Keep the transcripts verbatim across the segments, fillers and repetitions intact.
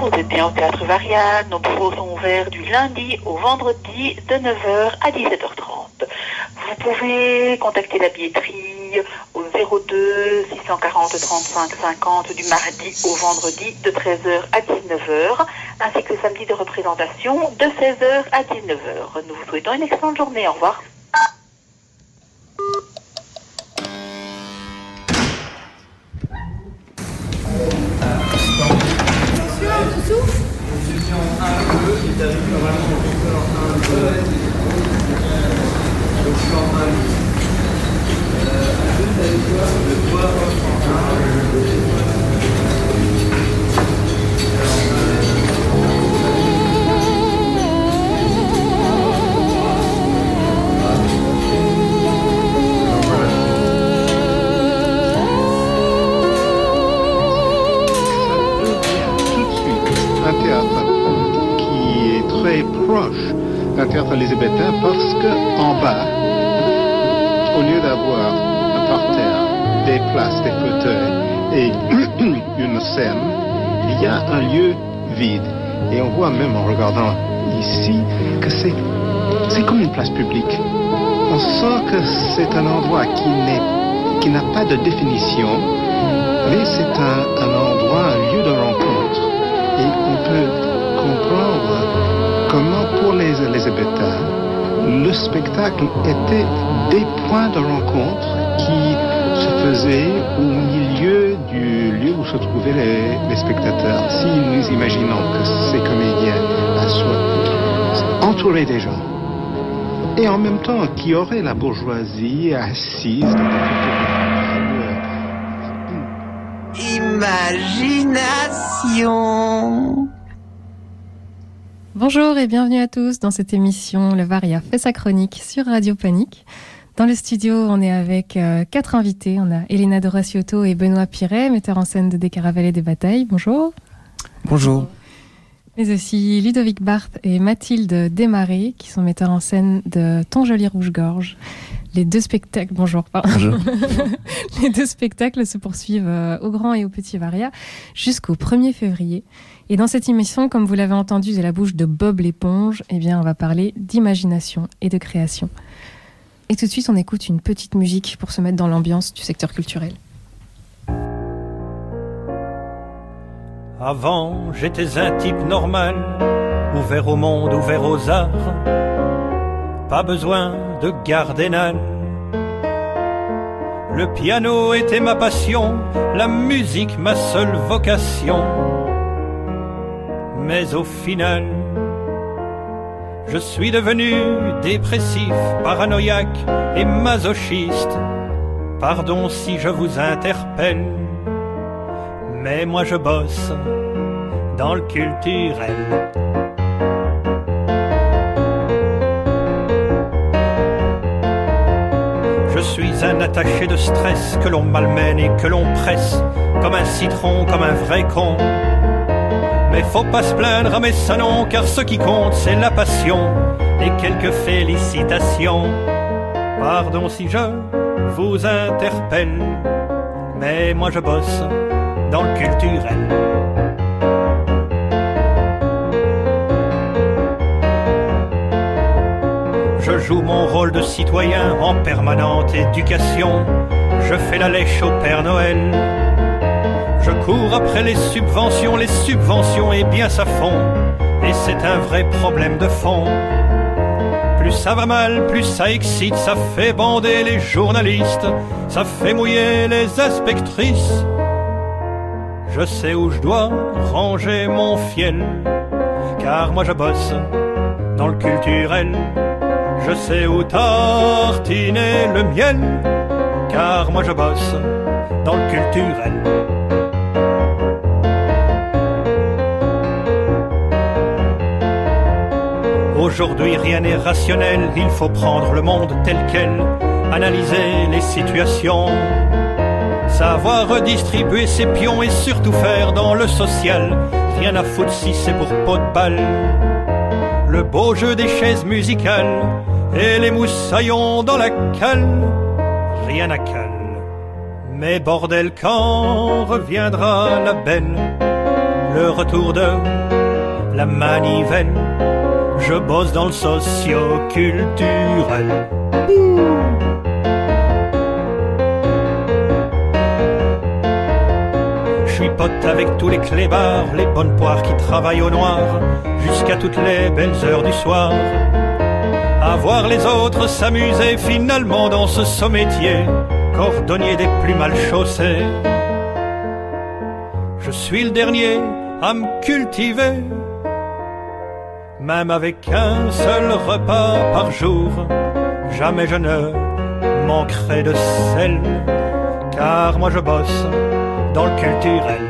vous êtes bien au Théâtre Varia. Nos bureaux sont ouverts du lundi au vendredi de neuf heures à dix-sept heures trente. Vous pouvez contacter la billetterie au zéro deux six cent quarante trente-cinq cinquante du mardi au vendredi de treize heures à dix-neuf heures, ainsi que le samedi de représentation de seize heures à dix-neuf heures. Nous vous souhaitons une excellente journée. Au revoir. Un théâtre élisabétain parce que en bas, au lieu d'avoir un parterre, des places, des fauteuils et une scène, il y a un lieu vide. Et on voit même en regardant ici que c'est, c'est comme une place publique. On sent que c'est un endroit qui n'est, qui n'a pas de définition, mais c'est un, un endroit, un lieu de rencontre. Et on peut comprendre comment pour les Élisabétains, le spectacle était des points de rencontre qui se faisaient au milieu du lieu où se trouvaient les, les spectateurs. Si nous imaginons que ces comédiens soient entourés des gens, et en même temps qu'il y aurait la bourgeoisie assise dans la Imagination. Bonjour et bienvenue à tous dans cette émission Le Varia fait sa chronique sur Radio Panique. Dans le studio, on est avec euh, quatre invités. On a Elena Doraciotto et Benoît Piret, metteurs en scène de Des Caravelles et des Batailles. Bonjour. Bonjour. Mais aussi Ludovic Barthes et Mathilde Desmarais, qui sont metteurs en scène de Ton joli rouge-gorge. Les deux spectacles, bonjour, pardon. Bonjour. Les deux spectacles se poursuivent euh, au Grand et au Petit Varia jusqu'au premier février. Et dans cette émission, comme vous l'avez entendu de la bouche de Bob l'éponge, eh bien, on va parler d'imagination et de création. Et tout de suite, on écoute une petite musique pour se mettre dans l'ambiance du secteur culturel. Avant, j'étais un type normal, ouvert au monde, ouvert aux arts. Pas besoin de gardénal. Le piano était ma passion, la musique ma seule vocation. Mais au final, je suis devenu dépressif, paranoïaque et masochiste. Pardon si je vous interpelle, mais moi je bosse dans le culturel. Je suis un attaché de stress que l'on malmène et que l'on presse, comme un citron, comme un vrai con. Mais faut pas se plaindre à mes salons, car ce qui compte c'est la passion et quelques félicitations. Pardon si je vous interpelle, mais moi je bosse dans le culturel. Je joue mon rôle de citoyen en permanente éducation. Je fais la lèche au Père Noël. Je cours après les subventions, les subventions et bien ça fond. Et c'est un vrai problème de fond. Plus ça va mal, plus ça excite, ça fait bander les journalistes, ça fait mouiller les inspectrices. Je sais où je dois ranger mon fiel, car moi je bosse dans le culturel. Je sais où tartiner le miel, car moi je bosse dans le culturel. Aujourd'hui rien n'est rationnel, il faut prendre le monde tel quel, analyser les situations, savoir redistribuer ses pions et surtout faire dans le social. Rien à foutre si c'est pour pot de balle. Le beau jeu des chaises musicales et les moussaillons dans la cale, rien à cale. Mais bordel, quand reviendra la belle, le retour de la manivelle. Je bosse dans le socio-culturel. Je suis pote avec tous les clébards, les bonnes poires qui travaillent au noir, jusqu'à toutes les belles heures du soir. À voir les autres s'amuser finalement dans ce sommétier, cordonnier des plus mal chaussés. Je suis le dernier à me cultiver, même avec un seul repas par jour. Jamais je ne manquerai de sel, car moi je bosse dans le culturel.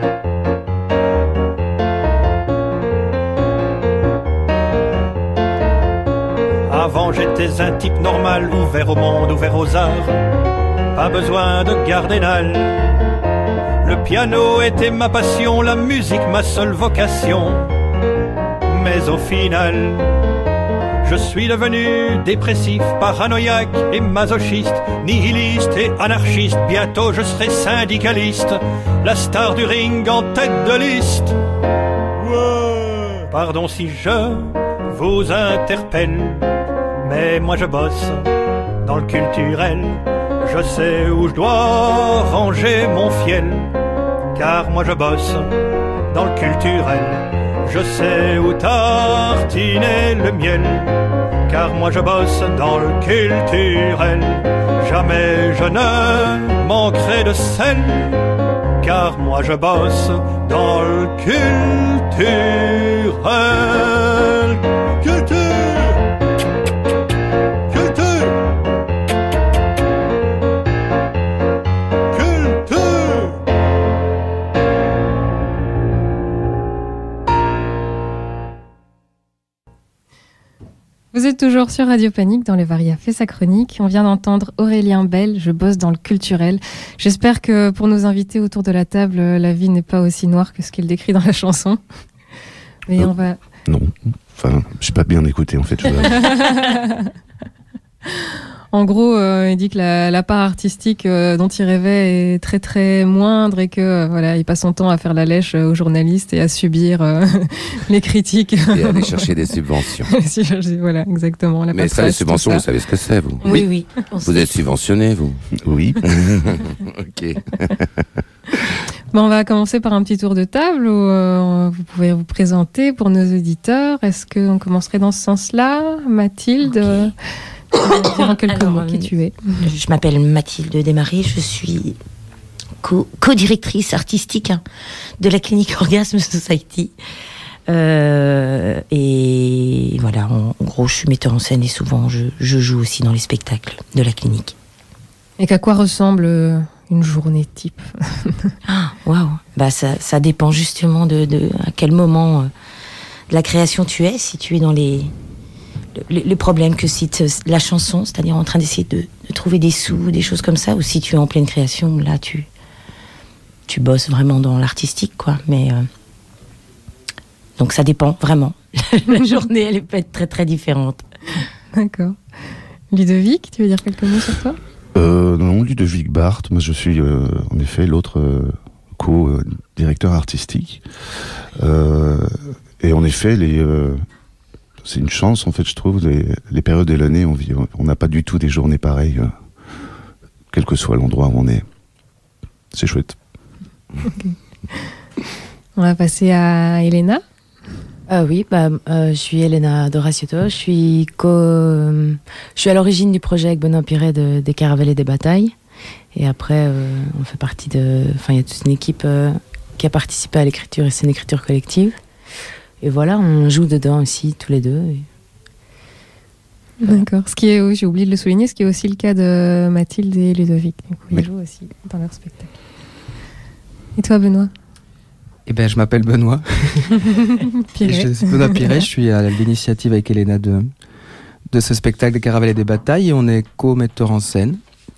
Avant j'étais un type normal, ouvert au monde, ouvert aux arts, pas besoin de gardénal. Le piano était ma passion, la musique ma seule vocation. Mais au final, je suis devenu dépressif, paranoïaque et masochiste, nihiliste et anarchiste. Bientôt je serai syndicaliste, la star du ring en tête de liste. Ouais. Pardon si je vous interpelle, mais moi je bosse dans le culturel. Je sais où je dois ranger mon fiel, car moi je bosse dans le culturel. Je sais où tartiner le miel, car moi je bosse dans le culturel. Jamais je ne manquerai de sel, car moi je bosse dans le culturel. Culture! Vous êtes toujours sur Radio Panique dans le Varia fait sa chronique. On vient d'entendre Aurélien Bell, je bosse dans le culturel. J'espère que pour nos invités autour de la table, la vie n'est pas aussi noire que ce qu'il décrit dans la chanson. Mais euh, on va... Non, enfin, j'ai pas bien écouté en fait. Je En gros, euh, il dit que la, la part artistique euh, dont il rêvait est très très moindre et que euh, voilà, il passe son temps à faire la lèche aux journalistes et à subir euh, les critiques. Et aller chercher des subventions. Voilà, exactement. La Mais ça, les subventions, vous savez ce que c'est, vous? Oui, oui. Vous êtes subventionné, vous? Oui. Ok. Bon, on va commencer par un petit tour de table où euh, vous pouvez vous présenter pour nos auditeurs. Est-ce qu'on commencerait dans ce sens-là, Mathilde? Okay. Dire en quelques Alors, mots qui tu es. Je m'appelle Mathilde Desmarais, je suis co- co-directrice artistique hein, de la clinique Orgasme Society. Euh, et voilà, en, en gros, je suis metteur en scène et souvent je, je joue aussi dans les spectacles de la clinique. Et qu'à quoi ressemble une journée type? Ah, waouh! Bah, ça, ça dépend justement de, de à quel moment euh, de la création tu es, si tu es dans les. Les, les problèmes que cite la chanson, c'est-à-dire en train d'essayer de, de trouver des sous, des choses comme ça, ou si tu es en pleine création, là tu tu bosses vraiment dans l'artistique, quoi. Mais euh, donc ça dépend vraiment. La journée, elle peut être très très différente. D'accord. Ludovic, tu veux dire quelques mots sur toi? euh, Non, Ludovic Barthes. Moi, je suis euh, en effet l'autre euh, co-directeur artistique. Euh, et en effet, les euh, c'est une chance, en fait, je trouve, les, les périodes de l'année, on vit, on n'a pas du tout des journées pareilles, euh, quel que soit l'endroit où on est. C'est chouette. Okay. On va passer à Elena. Euh, oui, bah, euh, je suis Elena Doraciotto, je suis, co, euh, je suis à l'origine du projet avec Benoît Piret de, des Caravelles et des Batailles. Et après, euh, on fait partie de... Enfin, il y a toute une équipe euh, qui a participé à l'écriture, et c'est une écriture collective. Et voilà, on joue dedans aussi, tous les deux. Et... D'accord. Ce qui est, j'ai oublié de le souligner, ce qui est aussi le cas de Mathilde et Ludovic. Donc, ils oui. jouent aussi dans leur spectacle. Et toi, Benoît? Eh ben, je m'appelle Benoît. Piret. Je, Benoît Piret, je suis à l'initiative avec Elena de, de ce spectacle des Caravelles et des Batailles. Et on est co-metteur en scène.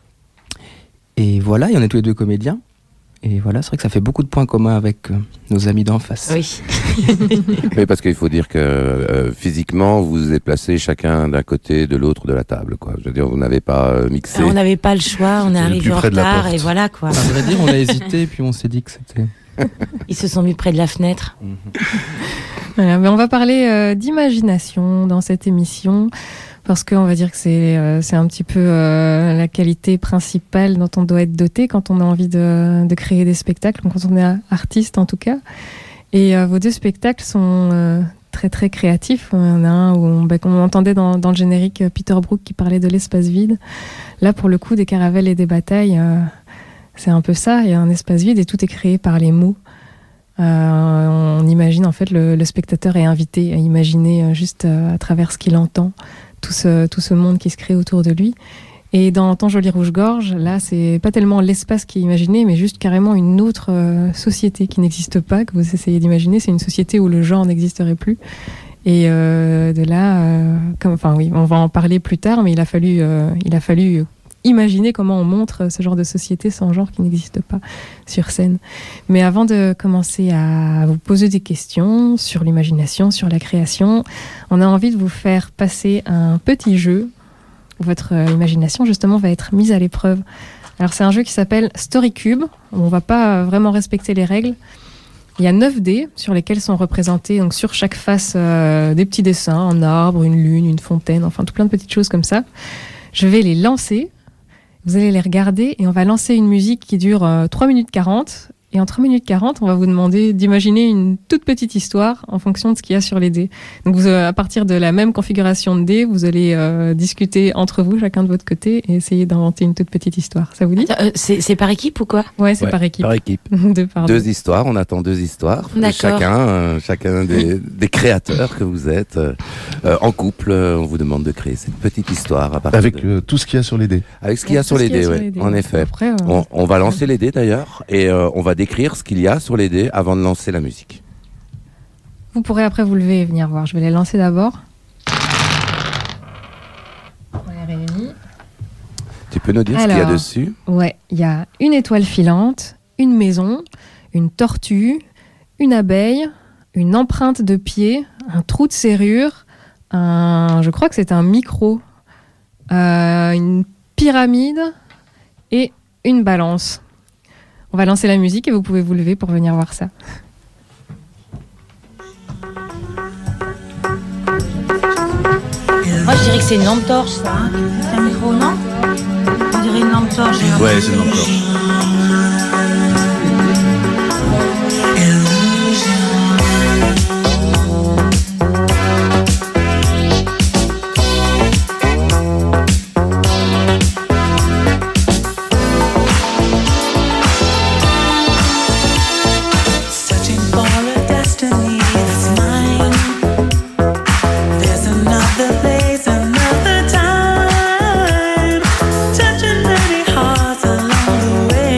Et voilà, et on est tous les deux comédiens. Et voilà, c'est vrai que ça fait beaucoup de points communs avec euh, nos amis d'en face. Oui. Mais parce qu'il faut dire que euh, physiquement, vous vous êtes placés chacun d'un côté, de l'autre de la table, quoi. Je veux dire, vous n'avez pas euh, mixé. On n'avait pas le choix, on est arrivé en retard et voilà, quoi. À vrai dire, on a hésité, puis on s'est dit que c'était Ils se sont mis près de la fenêtre. Voilà, mais on va parler euh, d'imagination dans cette émission, parce qu'on va dire que c'est euh, c'est un petit peu euh, la qualité principale dont on doit être doté quand on a envie de, de créer des spectacles, quand on est artiste en tout cas. Et euh, vos deux spectacles sont euh, très très créatifs. Il y en a un où on, bah, on entendait dans, dans le générique Peter Brook qui parlait de l'espace vide. Là, pour le coup, des caravelles et des batailles, euh, c'est un peu ça. Il y a un espace vide et tout est créé par les mots. Euh, on imagine, en fait, le, le spectateur est invité à imaginer euh, juste euh, à travers ce qu'il entend, tout ce, tout ce monde qui se crée autour de lui. Et dans Ton joli rouge-gorge, là, c'est pas tellement l'espace qui est imaginé, mais juste carrément une autre euh, société qui n'existe pas, que vous essayez d'imaginer. C'est une société où le genre n'existerait plus. Et euh, de là, euh, comme, enfin oui, on va en parler plus tard, mais il a fallu, euh, il a fallu imaginer comment on montre ce genre de société sans genre qui n'existe pas sur scène. Mais avant de commencer à vous poser des questions sur l'imagination, sur la création, on a envie de vous faire passer un petit jeu. Votre euh, imagination, justement, va être mise à l'épreuve. Alors, c'est un jeu qui s'appelle Story Cube. On ne va pas euh, vraiment respecter les règles. Il y a neuf dés sur lesquels sont représentés, donc sur chaque face, euh, des petits dessins, un arbre, une lune, une fontaine, enfin, tout plein de petites choses comme ça. Je vais les lancer. Vous allez les regarder et on va lancer une musique qui dure euh, trois minutes quarante. Et en trois minutes quarante, on va vous demander d'imaginer une toute petite histoire en fonction de ce qu'il y a sur les dés. Donc, vous, euh, à partir de la même configuration de dés, vous allez euh, discuter entre vous, chacun de votre côté, et essayer d'inventer une toute petite histoire. Ça vous dit ? Attends, euh, c'est, c'est par équipe ou quoi ? Ouais, c'est Ouais, par équipe. Par équipe. deux, par Deux deux. histoires, on attend deux histoires. D'accord. Chacun, euh, chacun des, des créateurs que vous êtes, euh, euh, en couple, euh, on vous demande de créer cette petite histoire à partir Avec de- euh, tout ce qu'il y a sur les dés. avec ce qu'il y a Tout sur ce les qu'il y a dés, sur ouais. les dés. En effet. Après, euh, On, on va lancer les dés d'ailleurs et euh, on va décrire ce qu'il y a sur les dés avant de lancer la musique. vous pourrez après vous lever et venir voir. Je vais les lancer d'abord. On les réunit. Tu peux nous dire ce qu'il y a Alors. dessus ? Ouais, il y a une étoile filante, une maison, une tortue, une abeille, une empreinte de pied, un trou de serrure, un, je crois que c'est un micro, euh, une pyramide et une balance. On va lancer la musique et vous pouvez vous lever pour venir voir ça. Moi, je dirais que c'est une lampe torche, ça. Hein. C'est un micro, non ? On dirait une lampe torche. Ouais, c'est une lampe torche. Searching for a destiny that's mine. There's another place, another time. Touching many hearts along the way.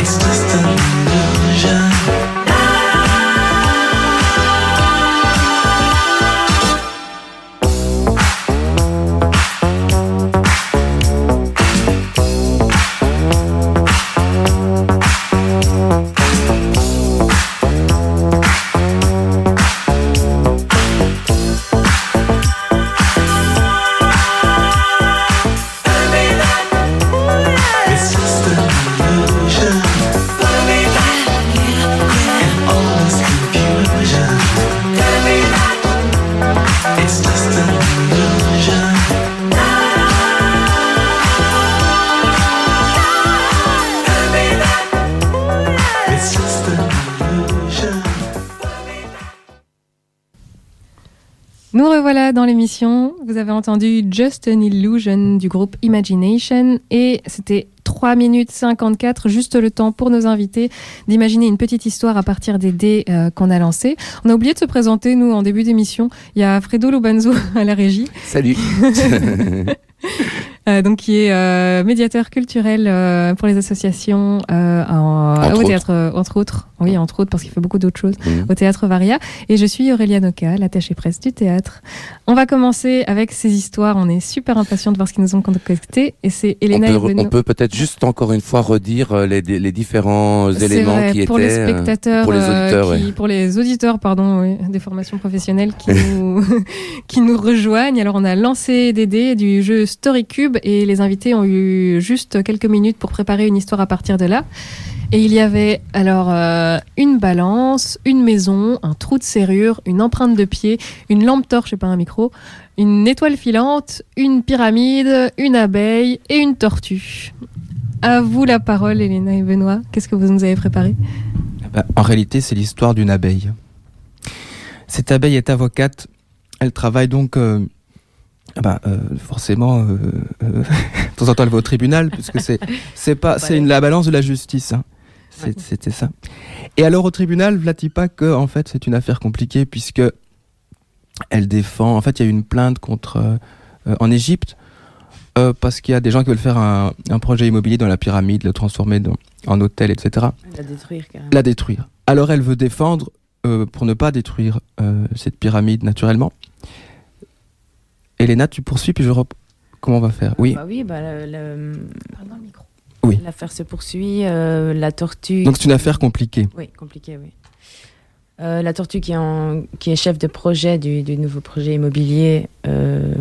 It's just an illusion. Nous revoilà dans l'émission. Vous avez entendu Just an Illusion du groupe Imagination et c'était trois minutes cinquante-quatre, juste le temps pour nos invités d'imaginer une petite histoire à partir des dés euh, qu'on a lancés. On a oublié de se présenter, nous, en début d'émission. Il y a Fredo Lobanzo à la régie. Salut. Euh, donc qui est euh, médiateur culturel euh, pour les associations euh, en, Entre au autres. théâtre, euh, entre autres, oui, entre autres, parce qu'il fait beaucoup d'autres choses, Mmh. au théâtre Varia. Et je suis Aurélia Noca, l'attachée presse du théâtre. On va commencer avec ces histoires. On est super impatients de voir ce qu'ils nous ont concocté. Et c'est On Elena peut, Benoît. on peut peut-être juste encore une fois redire euh, les, les différents C'est éléments vrai, qui pour étaient les euh, spectateurs, pour les euh, auditeurs. qui- ouais. pour les auditeurs, pardon, oui, des formations professionnelles qui nous, qui nous rejoignent. Alors, on a lancé des dés du jeu Story Cube et les invités ont eu juste quelques minutes pour préparer une histoire à partir de là. Et il y avait alors euh, une balance, une maison, un trou de serrure, une empreinte de pied, une lampe torche et pas un micro, une étoile filante, une pyramide, une abeille et une tortue. À vous la parole, Elena et Benoît. Qu'est-ce que vous nous avez préparé ? Bah, en réalité, c'est l'histoire d'une abeille. Cette abeille est avocate. Elle travaille donc, euh, bah, euh, forcément, euh, euh, de temps en temps, elle va au tribunal, puisque c'est, c'est pas, c'est une, la balance de la justice. Hein. C'est- C'était ça. Et alors, au tribunal, Vlati pas que, en fait, c'est une affaire compliquée, puisque elle défend. En fait, il y a eu une plainte contre euh, euh, en Égypte. Euh, parce qu'il y a des gens qui veulent faire un, un projet immobilier dans la pyramide, le transformer dans- en hôtel, et cetera. La détruire carrément. La détruire. Alors elle veut défendre euh, pour ne pas détruire euh, cette pyramide naturellement. Elena, tu poursuis, puis je rep... Comment on va faire ? Oui. Bah oui, bah, le- le- Pardon, le micro. Oui. L'affaire se poursuit. euh, la tortue. Donc c'est une affaire compliquée. Oui, compliqué, oui. Euh, la tortue qui est, en- qui est chef de projet du, du nouveau projet immobilier. euh,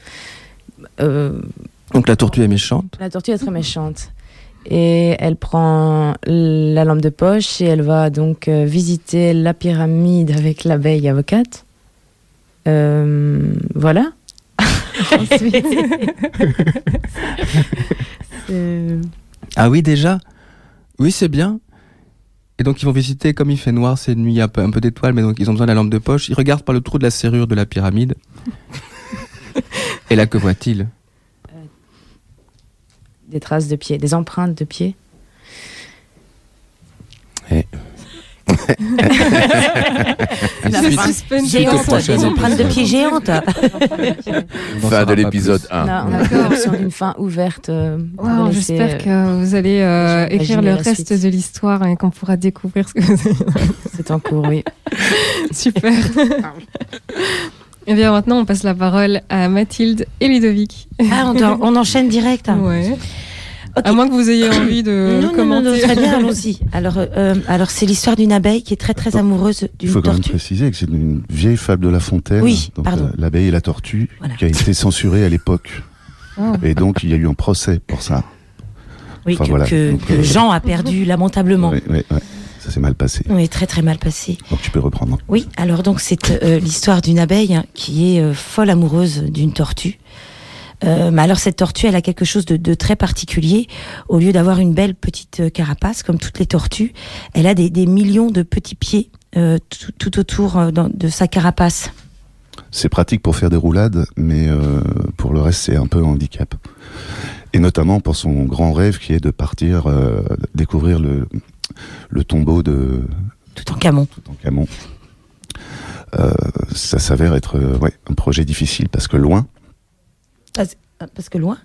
euh, Donc la tortue est méchante. la tortue est très méchante. Et elle prend la lampe de poche et elle va donc euh, visiter la pyramide avec l'abeille avocate. Euh, voilà. Ensuite, c'est- Ah oui, déjà ? Oui, c'est bien. Et donc ils vont visiter, comme il fait noir, c'est nuit, il y a un peu, un peu d'étoiles, mais donc ils ont besoin de la lampe de poche. Ils regardent par le trou de la serrure de la pyramide. Et là, que voit-il ? des traces de pieds, des empreintes de pieds. Et La suite- fin. Suspense. suite au Géante, prochain des empreintes de épisode. pieds géantes. On en Fin saura de pas l'épisode plus. On un. a, on a l'impression d'une fin ouverte. euh, pour Wow, laisser, j'espère euh, que vous allez euh, j'imagine écrire le la reste suite. de l'histoire et qu'on pourra découvrir ce que vous avez. C'est en cours, oui. Super. Et bien maintenant, on passe la parole à Mathilde et Ludovic. Ah, on, doit- on enchaîne direct. hein. Ouais. Ok. À moins que vous ayez envie de non, non, non, commenter. non, très bien, allons-y. Alors, euh, alors c'est l'histoire d'une abeille qui est très très amoureuse Il d'une faut quand même tortue. préciser que c'est une vieille fable de La Fontaine. Oui, donc, pardon. euh, L'abeille et la tortue, Voilà. qui a été censurée à l'époque. Oh. Et donc, il y a eu un procès pour ça. Oui, Enfin, que, voilà. que- Donc, que euh, Jean a perdu lamentablement. Oui, oui, oui. Ça s'est mal passé. Oui, très très mal passé. Donc, tu peux reprendre. Oui, alors donc c'est euh, l'histoire d'une abeille hein, qui est euh, folle amoureuse d'une tortue. Euh, mais alors cette tortue, elle a quelque chose de, de très particulier. Au lieu d'avoir une belle petite euh, carapace comme toutes les tortues, elle a des, des millions de petits pieds euh, tout, tout autour euh, dans- de sa carapace. C'est pratique pour faire des roulades, mais euh, pour le reste, c'est un peu un handicap. Et notamment pour son grand rêve qui est de partir euh, découvrir le, le tombeau de Tout en camon. Toutankhamon. Euh, ça s'avère être euh, ouais, un projet difficile parce que loin, Parce, parce que loin.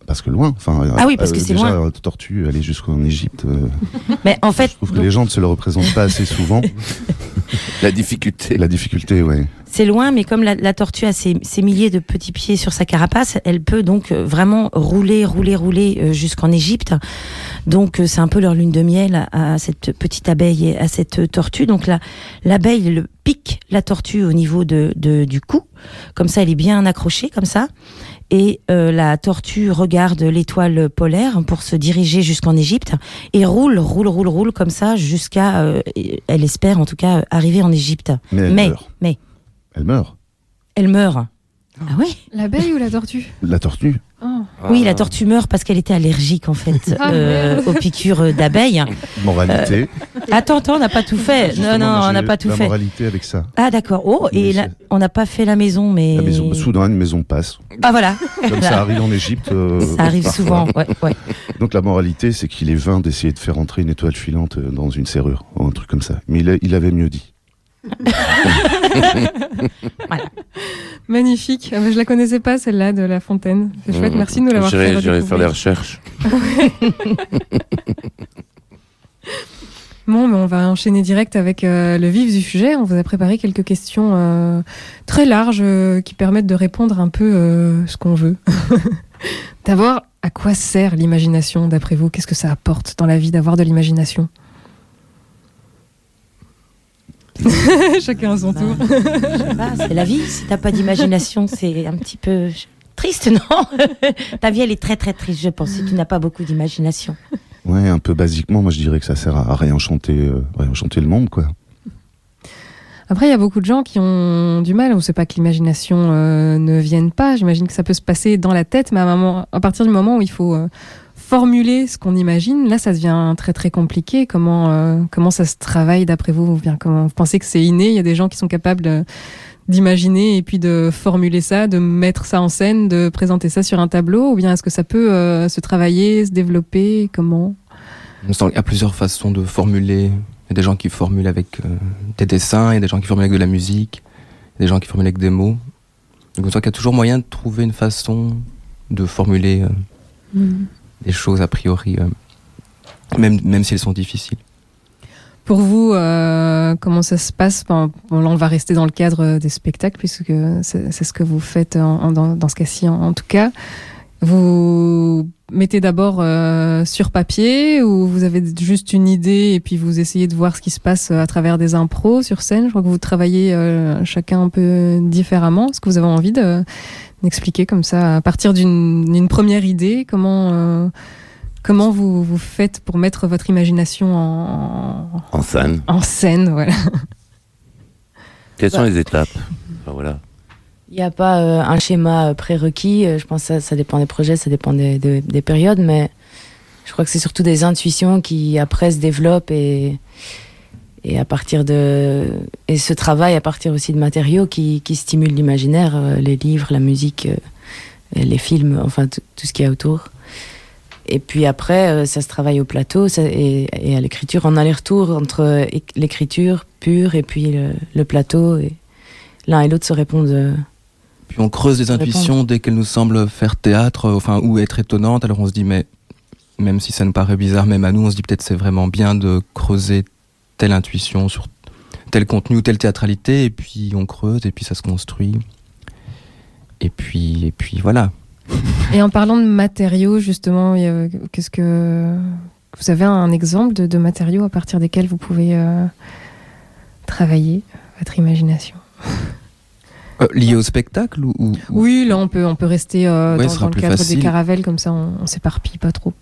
Parce que loin. Enfin, ah oui, parce que euh, c'est déjà, loin. Tortue, aller jusqu'en Égypte. Euh, Mais en fait, je trouve que donc... les gens ne se le représentent pas assez souvent. La difficulté. La difficulté, ouais. C'est loin, mais comme la, la tortue a ses, ses milliers de petits pieds sur sa carapace, elle peut donc vraiment rouler, rouler, rouler jusqu'en Égypte. Donc c'est un peu leur lune de miel à, à cette petite abeille et à cette tortue. Donc la, l'abeille le pique la tortue au niveau de, de, du cou. Comme ça, elle est bien accrochée, comme ça. Et euh, la tortue regarde l'étoile polaire pour se diriger jusqu'en Égypte et roule, roule, roule, roule comme ça jusqu'à, euh, elle espère en tout cas, arriver en Égypte. Mais elle mais, meurt. mais Elle meurt. Elle meurt. Ah oui. L'abeille ou la tortue? La tortue. Oh. Ah. Oui, la tortue meurt parce qu'elle était allergique en fait Ah, euh, aux piqûres d'abeilles. Moralité. Euh, attends, attends, on n'a pas tout fait. Justement, non, non, moi, on n'a j'ai pas tout la fait. moralité avec ça. Ah d'accord. Oh, et Mais là, c'est- on n'a pas fait la maison, mais. La maison, soudain, une maison passe. Ah voilà. Comme ça arrive en Égypte. euh, Ça arrive parfois. souvent. Ouais, ouais. Donc la moralité, c'est qu'il est vain d'essayer de faire entrer une étoile filante dans une serrure, ou un truc comme ça. Mais il, a- il avait mieux dit. Voilà. Magnifique. Ah, mais je la connaissais pas, celle-là, de La Fontaine. C'est chouette, Mmh. merci de nous l'avoir fait J'irai, j'irai faire les redécouvrir. recherches. Bon, mais on va enchaîner direct avec euh, le vif du sujet. On vous a préparé quelques questions euh, très larges euh, qui permettent de répondre un peu euh, ce qu'on veut. D'abord, à quoi sert l'imagination, d'après vous? Qu'est-ce que ça apporte dans la vie d'avoir de l'imagination? Chacun à son Bah, tour. je sais pas, c'est la vie. Si t'as pas d'imagination, c'est un petit peu triste, non? Ta vie, elle est très très triste, je pense, si tu n'as pas beaucoup d'imagination. Ouais, un peu basiquement, moi je dirais que ça sert à réenchanter, euh, réenchanter le monde, quoi. Après, il y a beaucoup de gens qui ont du mal, ou c'est pas que l'imagination euh, ne vienne pas, j'imagine que ça peut se passer dans la tête, mais à, un moment, à partir du moment où il faut euh, formuler ce qu'on imagine, là ça devient très très compliqué. Comment, euh, comment ça se travaille d'après vous? Ou bien comment vous pensez que c'est inné? Il y a des gens qui sont capables de, d'imaginer et puis de formuler ça, de mettre ça en scène, de présenter ça sur un tableau, ou bien est-ce que ça peut euh, se travailler, se développer? Comment? Il y a plusieurs façons de formuler. Il y a des gens qui formulent avec euh, des dessins, il y a des gens qui formulent avec de la musique, il y a des gens qui formulent avec des mots. Donc je crois qu'il y a toujours moyen de trouver une façon de formuler euh, Mm. des choses a priori, euh, même, même si elles sont difficiles. Pour vous, euh, comment ça se passe? Bon, bon, là, on va rester dans le cadre des spectacles, puisque c'est, c'est ce que vous faites en, en- dans, dans ce cas-ci, en, en tout cas. Vous mettez d'abord euh, sur papier, ou vous avez juste une idée et puis vous essayez de voir ce qui se passe à travers des impros sur scène? Je crois que vous travaillez euh, chacun un peu différemment. Est-ce que vous avez envie de, d'expliquer comme ça, à partir d'une, d'une première idée, comment... euh, Comment vous, vous faites pour mettre votre imagination en, En scène. en scène, voilà. Quelles sont les étapes? Enfin, voilà. Il n'y a pas euh, un schéma euh, prérequis. euh, Je pense que ça, ça dépend des projets, ça dépend des, des, des périodes, mais je crois que c'est surtout des intuitions qui après se développent et, et à partir de et ce travail à partir aussi de matériaux qui, qui stimulent l'imaginaire, euh, les livres, la musique, euh, et les films, enfin tout tout ce qu'il y a autour. Et puis après, euh, ça se travaille au plateau ça, et, et à l'écriture, en aller-retour entre euh, éc- l'écriture pure et puis le, le plateau. Et l'un et l'autre se répondent. euh, Puis on creuse les intuitions dès qu'elles nous semblent faire théâtre, euh, enfin, ou être étonnantes. Alors on se dit, mais même si ça nous paraît bizarre, même à nous, on se dit peut-être c'est vraiment bien de creuser telle intuition sur tel contenu ou telle théâtralité, et puis on creuse, et puis ça se construit. Et puis, et puis voilà. Et en parlant de matériaux, justement, il y a- qu'est-ce que vous avez un exemple de, de matériaux à partir desquels vous pouvez euh, travailler votre imagination? Euh, lié au spectacle ou, ou- ou- Oui, là on peut on peut rester euh, Ouais, dans, ce sera dans le plus cadre facile. des caravelles, comme ça on, on s'éparpille pas trop.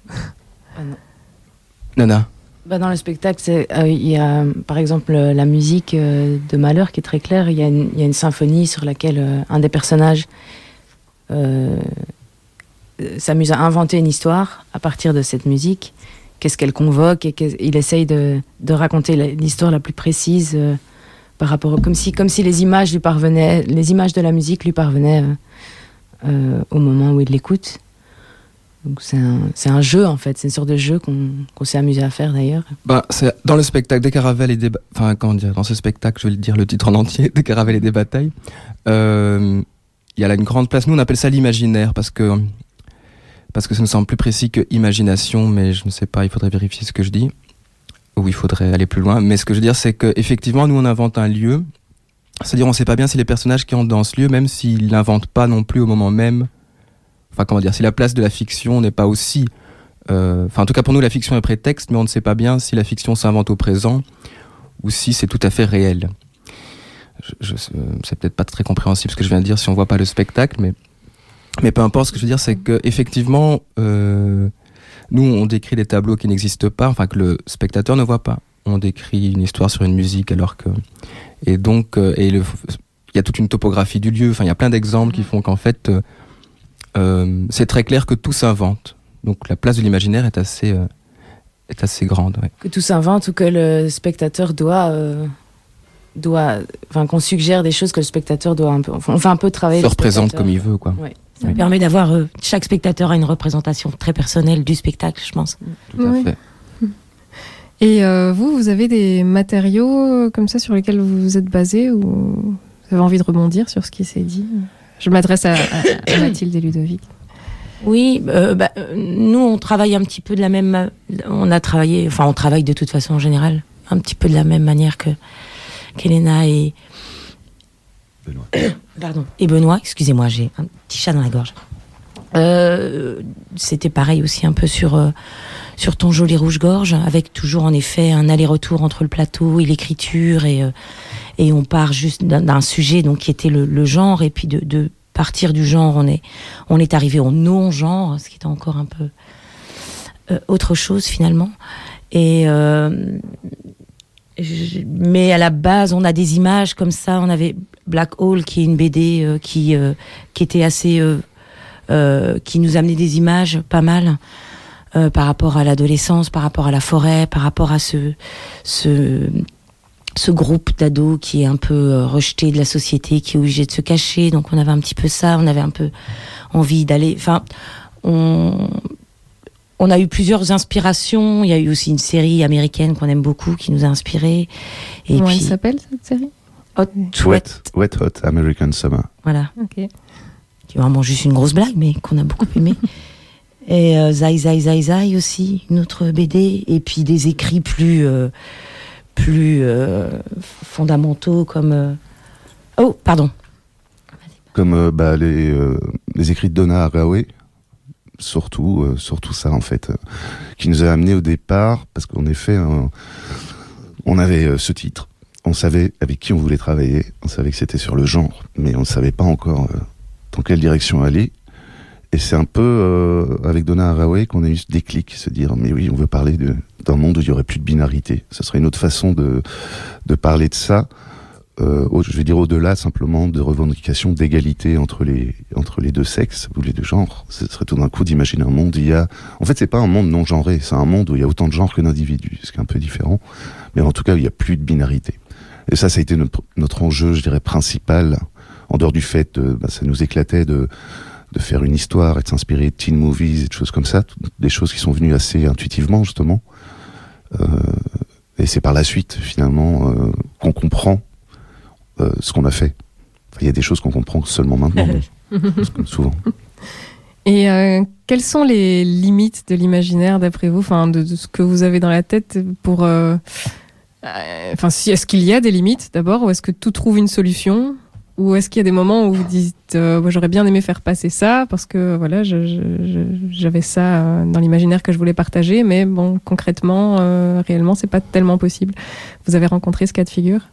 Nana. Bah, dans le spectacle, c'est, euh, il y a par exemple euh, la musique euh, de Malheur qui est très claire. Il y a une, il y a une symphonie sur laquelle euh, un des personnages euh, euh, s'amuse à inventer une histoire à partir de cette musique. Qu'est-ce qu'elle convoque et qu'est- il essaye de, de raconter la- l'histoire la plus précise euh, par rapport au- comme si comme si les images lui parvenaient, les images de la musique lui parvenaient euh, euh, au moment où il l'écoute. Donc c'est un, c'est un jeu en fait, c'est une sorte de jeu qu'on, qu'on s'est amusé à faire d'ailleurs. Bah, c'est dans le spectacle des caravelles et des ba- enfin comment dire, dans ce spectacle, je vais le dire le titre en entier, des caravelles et des batailles. euh, Il y a là une grande place. Nous, on appelle ça l'imaginaire parce que parce que ça me semble plus précis que imagination, mais je ne sais pas, il faudrait vérifier ce que je dis, ou il faudrait aller plus loin. Mais ce que je veux dire, c'est qu'effectivement, nous, on invente un lieu, c'est-à-dire on ne sait pas bien si les personnages qui entrent dans ce lieu, même s'ils l'inventent pas non plus au moment même, enfin comment dire, si la place de la fiction n'est pas aussi... Euh, enfin en tout cas pour nous la fiction est prétexte, mais on ne sait pas bien si la fiction s'invente au présent ou si c'est tout à fait réel. Je, je, c'est peut-être pas très compréhensible ce que je viens de dire si on voit pas le spectacle, mais, mais peu importe. Ce que je veux dire, c'est qu'effectivement euh, nous on décrit des tableaux qui n'existent pas, enfin que le spectateur ne voit pas. On décrit une histoire sur une musique alors que... Et donc euh, et le... il y a toute une topographie du lieu, enfin il y a plein d'exemples qui font qu'en fait euh, euh, c'est très clair que tout s'invente. Donc la place de l'imaginaire est assez, euh, est assez grande. Ouais. Que tout s'invente ou que le spectateur doit, euh, doit, enfin qu'on suggère des choses que le spectateur doit un peu, on fait un peu travailler. Se représente comme il veut, quoi. Ouais. Ça oui. permet d'avoir euh, chaque spectateur a une représentation très personnelle du spectacle, je pense. Tout à oui. fait. Et euh, vous, vous avez des matériaux comme ça sur lesquels vous vous êtes basé ou vous avez envie de rebondir sur ce qui s'est dit? Je m'adresse à, à, à Mathilde et Ludovic. Oui, euh, bah, nous on travaille un petit peu de la même, on a travaillé, enfin on travaille de toute façon en général un petit peu de la même manière que qu'Elena et Benoît. Pardon et Benoît. Excusez-moi, j'ai un petit chat dans la gorge. Euh, c'était pareil aussi un peu sur euh, sur Ton joli rouge-gorge, avec toujours en effet un aller-retour entre le plateau et l'écriture et euh, et on part juste d'un, d'un sujet donc qui était le, le genre et puis de, de partir du genre, on est, on est arrivé au non-genre, ce qui est encore un peu euh, autre chose finalement. Et euh, je, mais à la base, on a des images comme ça. On avait Black Hole, qui est une B D euh, qui euh, qui était assez, euh, euh, qui nous amenait des images pas mal euh, par rapport à l'adolescence, par rapport à la forêt, par rapport à ce ce ce groupe d'ados qui est un peu euh, rejeté de la société, qui est obligé de se cacher. Donc on avait un petit peu ça, on avait un peu envie d'aller... Enfin, on, on a eu plusieurs inspirations. Il y a eu aussi une série américaine qu'on aime beaucoup, qui nous a inspirés. Et Comment puis, elle s'appelle, cette série? Hot, Wet, Wet Hot American Summer. Voilà. Ok. Qui est vraiment juste une grosse blague, mais qu'on a beaucoup aimé. Et euh, Zai Zai Zai Zai aussi, une autre B D. Et puis des écrits plus... Euh, plus euh, fondamentaux comme... Euh... Oh, pardon. Comme euh, bah, les, euh, les écrits de Donna Haraway, surtout, euh, surtout ça en fait, euh, qui nous a amené au départ, parce qu'en effet, euh, on avait euh, ce titre, on savait avec qui on voulait travailler, on savait que c'était sur le genre, mais on ne savait pas encore euh, dans quelle direction aller. Et c'est un peu euh, avec Donna Haraway qu'on a eu ce déclic, se dire mais oui, on veut parler de, d'un monde où il y aurait plus de binarité. Ce serait une autre façon de de parler de ça. Euh, au, je vais dire au-delà simplement de revendication d'égalité entre les entre les deux sexes ou les deux genres. Ce serait tout d'un coup d'imaginer un monde où il y a. En fait, c'est pas un monde non genré, c'est un monde où il y a autant de genres que d'individus, ce qui est un peu différent. Mais en tout cas, il y a plus de binarité. Et ça, ça a été notre, notre enjeu, je dirais, principal, en dehors du fait, de, bah, ça nous éclatait de de faire une histoire et de s'inspirer de teen movies et de choses comme ça, des choses qui sont venues assez intuitivement justement. Euh, et c'est par la suite finalement euh, qu'on comprend euh, ce qu'on a fait. Enfin, il y a des choses qu'on comprend seulement maintenant, comme souvent. Et euh, quelles sont les limites de l'imaginaire d'après vous, enfin de, de ce que vous avez dans la tête pour, euh, euh, enfin si est-ce qu'il y a des limites d'abord, ou est-ce que tout trouve une solution? Ou est-ce qu'il y a des moments où vous dites euh, moi, j'aurais bien aimé faire passer ça parce que voilà, je, je, je, j'avais ça euh, dans l'imaginaire que je voulais partager, mais bon, concrètement, euh, réellement, c'est pas tellement possible. Vous avez rencontré ce cas de figure?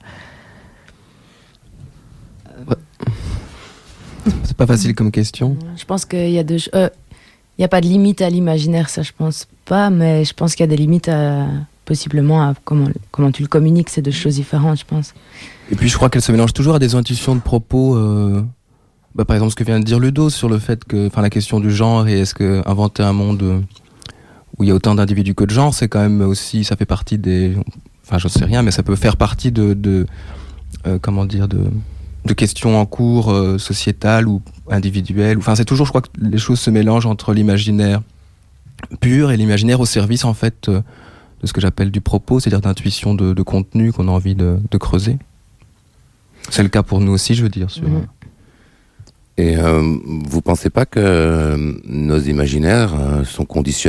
Ouais. C'est pas facile comme question. Je pense qu'il y a deux. Il euh, n'y a pas de limite à l'imaginaire, ça je pense pas, mais je pense qu'il y a des limites à, possiblement à comment, comment tu le communiques, c'est deux choses différentes, je pense. Et puis je crois qu'elle se mélange toujours à des intuitions de propos. Euh, bah, par exemple, ce que vient de dire Ludo sur le fait que, enfin, la question du genre et est-ce que inventer un monde où il y a autant d'individus que de genres, c'est quand même aussi, ça fait partie des, enfin, je sais rien, mais ça peut faire partie de, de euh, comment dire, de, de questions en cours euh, sociétales ou individuelles. Enfin, c'est toujours, je crois que les choses se mélangent entre l'imaginaire pur et l'imaginaire au service en fait euh, de ce que j'appelle du propos, c'est-à-dire d'intuition de, de contenu qu'on a envie de, de creuser. C'est le cas pour nous aussi, je veux dire. Sur... Mmh. Et euh, vous pensez pas que euh, nos imaginaires euh, sont conditionnés ?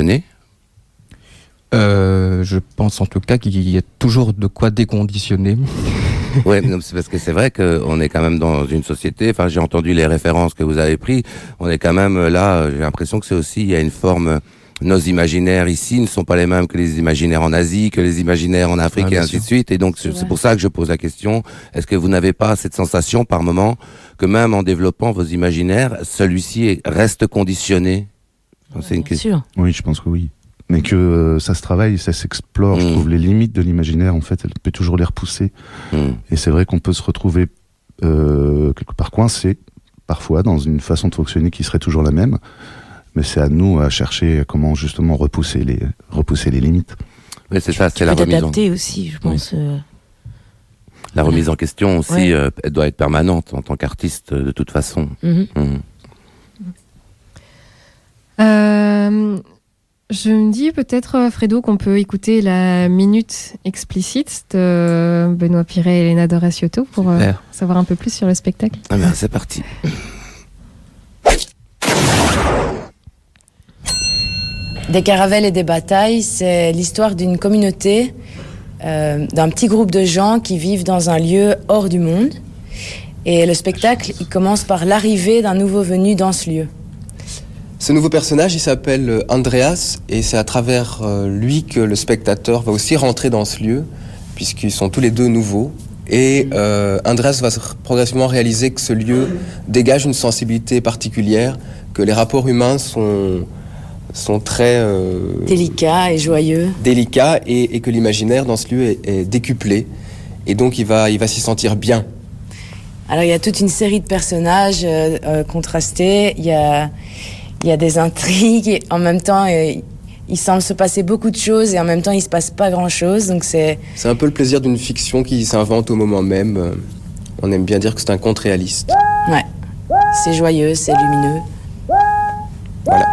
Euh, je pense en tout cas qu'il y a toujours de quoi déconditionner. Oui, c'est parce que c'est vrai qu'on est quand même dans une société, enfin j'ai entendu les références que vous avez prises, on est quand même là, j'ai l'impression que c'est aussi, il y a une forme, nos imaginaires ici ne sont pas les mêmes que les imaginaires en Asie, que les imaginaires en Afrique ah, et ainsi sûr. de suite, et donc c'est, c'est pour ça que je pose la question, est-ce que vous n'avez pas cette sensation par moment que même en développant vos imaginaires, celui-ci reste conditionné ? enfin, C'est une question. Sûr. Oui, je pense que oui. Mais que euh, ça se travaille, ça s'explore. Mmh. Je trouve les limites de l'imaginaire, en fait, elle peut toujours les repousser. Mmh. Et c'est vrai qu'on peut se retrouver euh, quelque part coincé, parfois, dans une façon de fonctionner qui serait toujours la même. Mais c'est à nous à chercher comment justement repousser les, repousser les limites. Oui, c'est ça, tu c'est la remise en... adapter aussi, je pense. Oui. Euh... La remise en question aussi, ouais. euh, elle doit être permanente en tant qu'artiste, de toute façon. Mmh. Mmh. Euh... Je me dis peut-être, Fredo, qu'on peut écouter la minute explicite de Benoît Piret et Elena Doraciotto pour euh, savoir un peu plus sur le spectacle. Ah ben, c'est parti. Des caravelles et des batailles, c'est l'histoire d'une communauté, euh, d'un petit groupe de gens qui vivent dans un lieu hors du monde. Et le spectacle, il commence par l'arrivée d'un nouveau venu dans ce lieu. Ce nouveau personnage, il s'appelle Andreas, et c'est à travers euh, lui que le spectateur va aussi rentrer dans ce lieu, puisqu'ils sont tous les deux nouveaux. Et euh, Andreas va progressivement réaliser que ce lieu dégage une sensibilité particulière, que les rapports humains sont, sont très... Euh, délicats et joyeux. Délicats, et, et que l'imaginaire dans ce lieu est, est décuplé. Et donc il va, il va s'y sentir bien. Alors il y a toute une série de personnages euh, euh, contrastés, il y a... Il y a des intrigues, et en même temps, euh, il semble se passer beaucoup de choses et en même temps, il se passe pas grand-chose. Donc c'est... c'est un peu le plaisir d'une fiction qui s'invente au moment même. On aime bien dire que c'est un conte réaliste. Ouais, c'est joyeux, c'est lumineux. Voilà.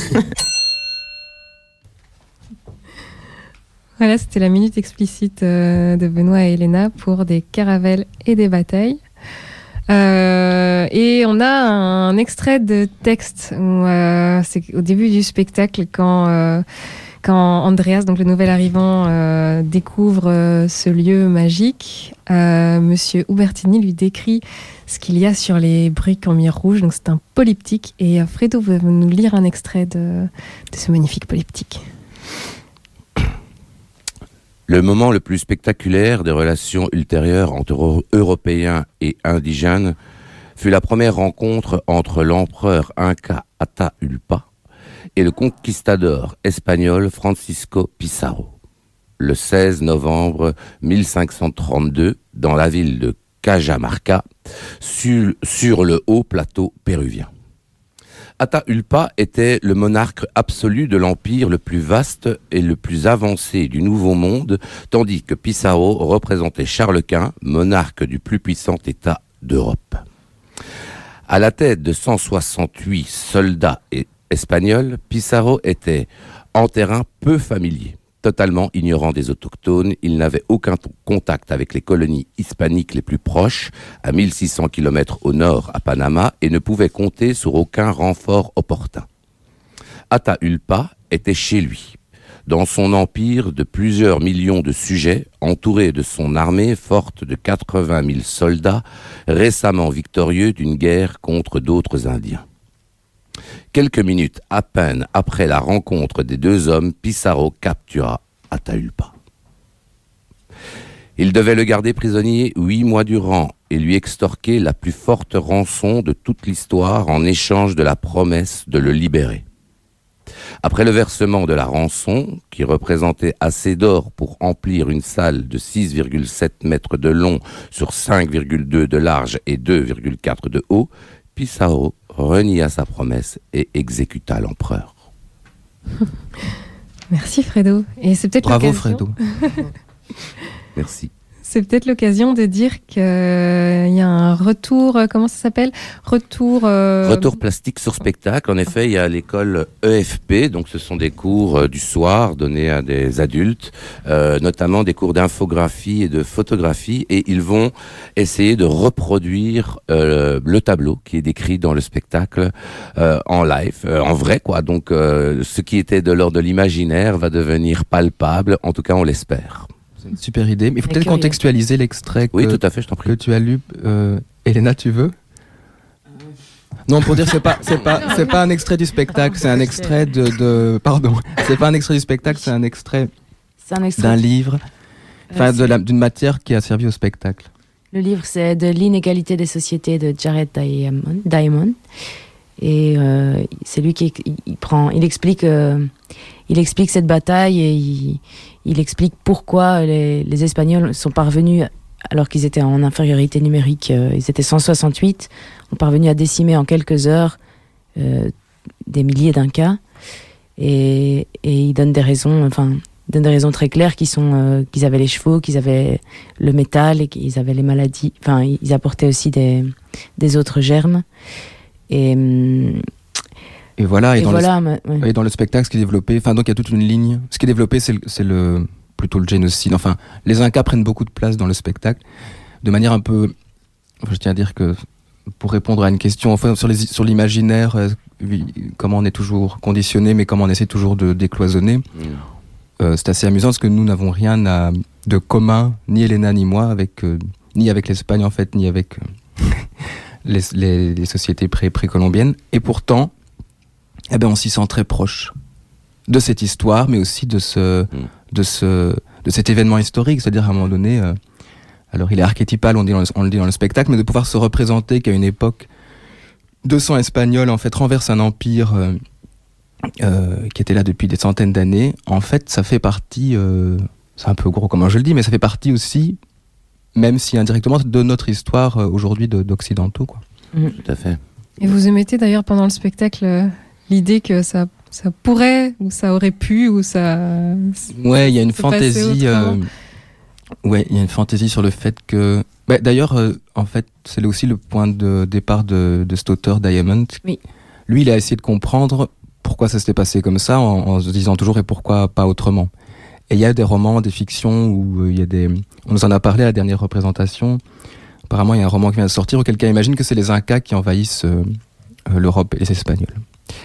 Voilà, c'était la minute explicite euh, de Benoît et Elena pour des caravelles et des batailles. Euh, et on a un extrait de texte où, euh, c'est au début du spectacle quand euh, quand Andreas, donc le nouvel arrivant, euh, découvre euh, ce lieu magique. Euh, Monsieur Hubertini lui décrit ce qu'il y a sur les briques en mire rouge. Donc c'est un polyptyque et euh, Fredo va nous lire un extrait de, de ce magnifique polyptyque. Le moment le plus spectaculaire des relations ultérieures entre Européens et indigènes fut la première rencontre entre l'empereur inca Atahualpa et le conquistador espagnol Francisco Pizarro, le seize novembre mille cinq cent trente-deux, dans la ville de Cajamarca, sur, sur le haut plateau péruvien. Atahualpa était le monarque absolu de l'empire le plus vaste et le plus avancé du Nouveau Monde, tandis que Pizarro représentait Charles Quint, monarque du plus puissant État d'Europe. À la tête de cent soixante-huit soldats espagnols, Pizarro était en terrain peu familier. Totalement ignorant des autochtones, il n'avait aucun contact avec les colonies hispaniques les plus proches, à mille six cents kilomètres au nord à Panama, et ne pouvait compter sur aucun renfort opportun. Atahualpa était chez lui, dans son empire de plusieurs millions de sujets, entouré de son armée forte de quatre-vingt mille soldats, récemment victorieux d'une guerre contre d'autres Indiens. Quelques minutes à peine après la rencontre des deux hommes, Pizarro captura Atahualpa. Il devait le garder prisonnier huit mois durant et lui extorquer la plus forte rançon de toute l'histoire en échange de la promesse de le libérer. Après le versement de la rançon, qui représentait assez d'or pour emplir une salle de six virgule sept mètres de long sur cinq virgule deux de large et deux virgule quatre de haut, Pizarro renia sa promesse et exécuta l'empereur. Merci Fredo. Et c'est peut-être Bravo l'occasion... Fredo. Merci. c'est peut-être l'occasion de dire qu'il y a un retour, comment ça s'appelle ? Retour... Euh... Retour plastique sur spectacle. En effet, il y a l'école E F P, donc ce sont des cours euh, du soir donnés à des adultes, euh, notamment des cours d'infographie et de photographie, et ils vont essayer de reproduire euh, le tableau qui est décrit dans le spectacle euh, en live, euh, en vrai, quoi. Donc, euh, ce qui était de l'ordre de l'imaginaire va devenir palpable, en tout cas, on l'espère. C'est une super idée, mais il faut peut-être contextualiser l'extrait que, oui, tout à fait, je t'en prie. que tu as lu. Euh, Elena, tu veux ? Non, pour dire, c'est pas, c'est pas, c'est pas un extrait du spectacle, c'est un extrait de, de, pardon, c'est pas un extrait du spectacle, c'est un extrait, c'est un extrait d'un livre, enfin, de la, d'une matière qui a servi au spectacle. Le livre, c'est de l'inégalité des sociétés de Jared Diamond, Diamond. Et euh, c'est lui qui il, il prend, il explique, euh, il explique cette bataille et il, il explique pourquoi les, les Espagnols sont parvenus, alors qu'ils étaient en infériorité numérique, euh, ils étaient cent soixante-huit, ont parvenu à décimer en quelques heures euh, des milliers d'Incas. Et, et il donne des raisons, enfin, il donne des raisons très claires qui sont euh, qu'ils avaient les chevaux, qu'ils avaient le métal et qu'ils avaient les maladies. Enfin, ils apportaient aussi des, des autres germes. Et, et voilà, et, et, dans voilà le, ouais. et dans le spectacle, ce qui est développé, enfin, donc il y a toute une ligne. Ce qui est développé, c'est, le, c'est le, plutôt le génocide. Enfin, les Incas prennent beaucoup de place dans le spectacle, de manière un peu. Enfin, je tiens à dire que pour répondre à une question, enfin, sur, les, sur l'imaginaire, euh, comment on est toujours conditionné, mais comment on essaie toujours de décloisonner, mmh. euh, c'est assez amusant parce que nous n'avons rien à, de commun, ni Elena ni moi, avec, euh, ni avec l'Espagne en fait, ni avec. Euh, Les, les, les sociétés pré, précolombiennes, et pourtant, eh ben, on s'y sent très proche de cette histoire, mais aussi de ce, mmh. de ce, de cet événement historique. C'est-à-dire, à un moment donné, euh, alors il est archétypal, on, dit dans le, on le dit dans le spectacle, mais de pouvoir se représenter qu'à une époque, deux cents Espagnols, en fait, renversent un empire euh, euh, qui était là depuis des centaines d'années. En fait, ça fait partie, euh, c'est un peu gros comment je le dis, mais ça fait partie aussi, même si indirectement, de notre histoire euh, aujourd'hui de, d'occidentaux, quoi. Mmh. Tout à fait. Et vous émettez d'ailleurs pendant le spectacle euh, l'idée que ça, ça pourrait, ou ça aurait pu, ou ça... Ouais, il y a une fantaisie... Euh, ouais, il y a une fantaisie sur le fait que... Bah, d'ailleurs, euh, en fait, c'est aussi le point de départ de, de cet auteur, Diamond. Oui. Lui, il a essayé de comprendre pourquoi ça s'était passé comme ça, en, en se disant toujours « et pourquoi pas autrement ?» Et il y a des romans, des fictions où il y a des... On nous en a parlé à la dernière représentation. Apparemment, il y a un roman qui vient de sortir où quelqu'un imagine que c'est les Incas qui envahissent euh, l'Europe et les Espagnols.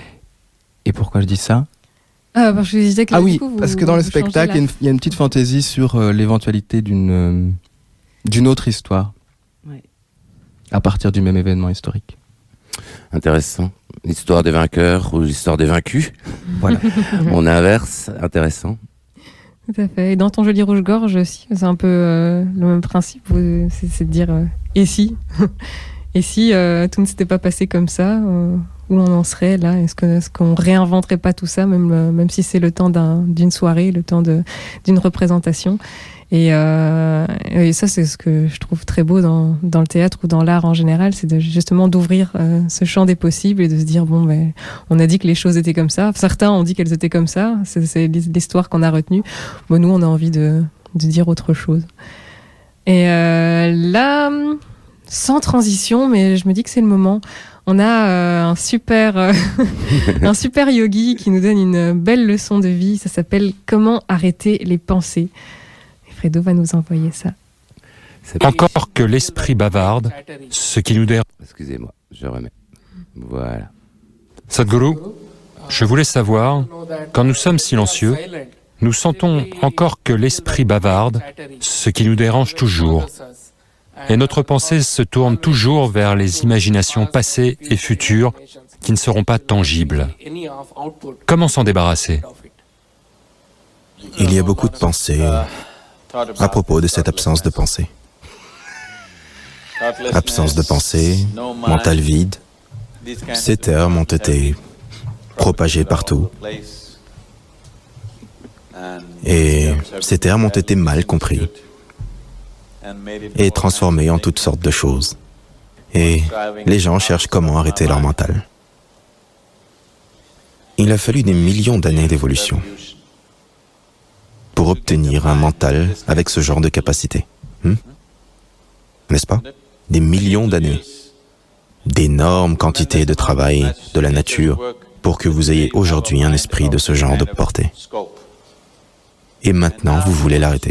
Et pourquoi je dis ça ? Ah, parce que je disais que ah oui, coup, vous, parce que dans le spectacle, il y, y a une petite fantaisie sur euh, l'éventualité d'une, euh, d'une autre histoire. Ouais. À partir du même événement historique. Intéressant. L'histoire des vainqueurs ou l'histoire des vaincus. Voilà. On inverse. Intéressant. Tout à fait. Et dans ton joli rouge-gorge aussi, c'est un peu euh, le même principe. C'est, c'est de dire euh, et si Et si euh, tout ne s'était pas passé comme ça, euh, où on en serait là ? Est-ce, que, est-ce qu'on réinventerait pas tout ça, même, euh, même si c'est le temps d'un, d'une soirée, le temps de, d'une représentation ? Et, euh, et ça, c'est ce que je trouve très beau dans, dans le théâtre ou dans l'art en général, c'est de, justement d'ouvrir euh, ce champ des possibles et de se dire, bon, ben, on a dit que les choses étaient comme ça. Certains ont dit qu'elles étaient comme ça. C'est, c'est l'histoire qu'on a retenue. Bon, nous, on a envie de, de dire autre chose. Et euh, là, sans transition, mais je me dis que c'est le moment. On a euh, un super, euh, un super yogi qui nous donne une belle leçon de vie. Ça s'appelle « Comment arrêter les pensées ». Fredo va nous envoyer ça. C'est Encore que l'esprit bavarde, ce qui nous dérange. Excusez-moi, je remets. Voilà. Sadhguru, je voulais savoir, quand nous sommes silencieux, nous sentons encore que l'esprit bavarde, ce qui nous dérange toujours. Et notre pensée se tourne toujours vers les imaginations passées et futures qui ne seront pas tangibles. Comment s'en débarrasser ? Il y a beaucoup de pensées à propos de cette absence de pensée. Absence de pensée, mental vide, ces termes ont été propagés partout. Et ces termes ont été mal compris et transformés en toutes sortes de choses. Et les gens cherchent comment arrêter leur mental. Il a fallu des millions d'années d'évolution pour obtenir un mental avec ce genre de capacité. Hmm? N'est-ce pas? Des millions d'années. D'énormes quantités de travail de la nature pour que vous ayez aujourd'hui un esprit de ce genre de portée. Et maintenant, vous voulez l'arrêter.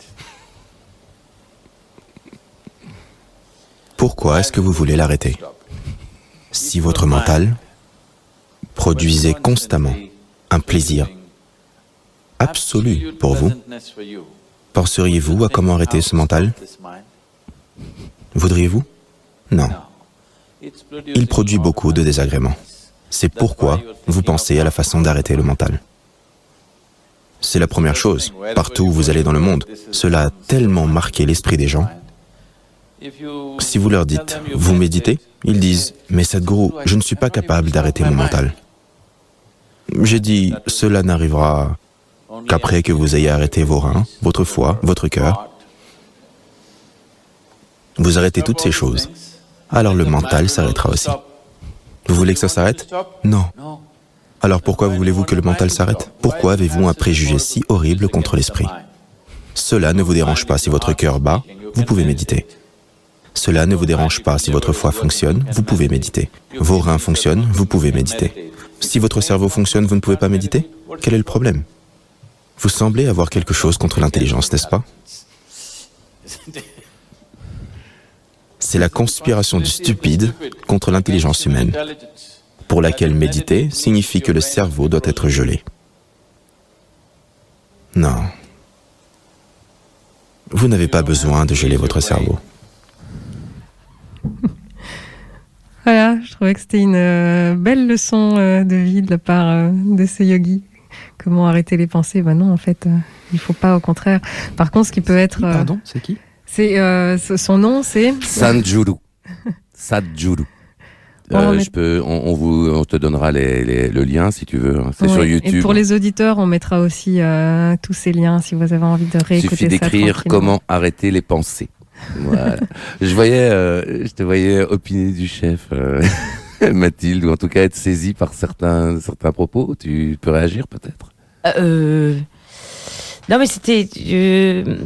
Pourquoi est-ce que vous voulez l'arrêter? Si votre mental produisait constamment un plaisir absolu pour vous, penseriez-vous à comment arrêter ce mental? Voudriez-vous? Non. Il produit beaucoup de désagréments. C'est pourquoi vous pensez à la façon d'arrêter le mental. C'est la première chose. Partout où vous allez dans le monde, cela a tellement marqué l'esprit des gens. Si vous leur dites « vous méditez », ils disent « mais Sadhguru, je ne suis pas capable d'arrêter mon mental ». J'ai dit « cela n'arrivera qu'après que vous ayez arrêté vos reins, votre foie, votre cœur. Vous arrêtez toutes ces choses, alors le mental s'arrêtera aussi. Vous voulez que ça s'arrête? Non. Alors pourquoi voulez-vous que le mental s'arrête? Pourquoi avez-vous un préjugé si horrible contre l'esprit? Cela ne vous dérange pas si votre cœur bat, vous pouvez méditer. Cela ne vous dérange pas si votre foie fonctionne, vous pouvez méditer. Vos reins fonctionnent, vous pouvez méditer. Si votre cerveau fonctionne, vous ne pouvez pas méditer? Quel est le problème? Vous semblez avoir quelque chose contre l'intelligence, n'est-ce pas? C'est la conspiration du stupide contre l'intelligence humaine, pour laquelle méditer signifie que le cerveau doit être gelé. Non. Vous n'avez pas besoin de geler votre cerveau. Voilà, je trouvais que c'était une euh, belle leçon euh, de vie de la part euh, de ce yogi. Comment arrêter les pensées? Ben non, en fait, euh, il faut pas, au contraire. Par contre, ce qui peut être... Qui, pardon, c'est qui? C'est euh, son nom, c'est Sadhguru. Sadhguru. Euh, on, je peux, on, on, vous, on te donnera les, les, le lien si tu veux. C'est ouais, sur YouTube. Et pour les auditeurs, on mettra aussi euh, tous ces liens si vous avez envie de réécouter ça. Il suffit d'écrire comment arrêter les pensées. Voilà. je voyais, euh, je te voyais opiner du chef, euh, Mathilde, ou en tout cas être saisie par certains, certains propos. Tu peux réagir peut-être? euh... Non, mais c'était euh...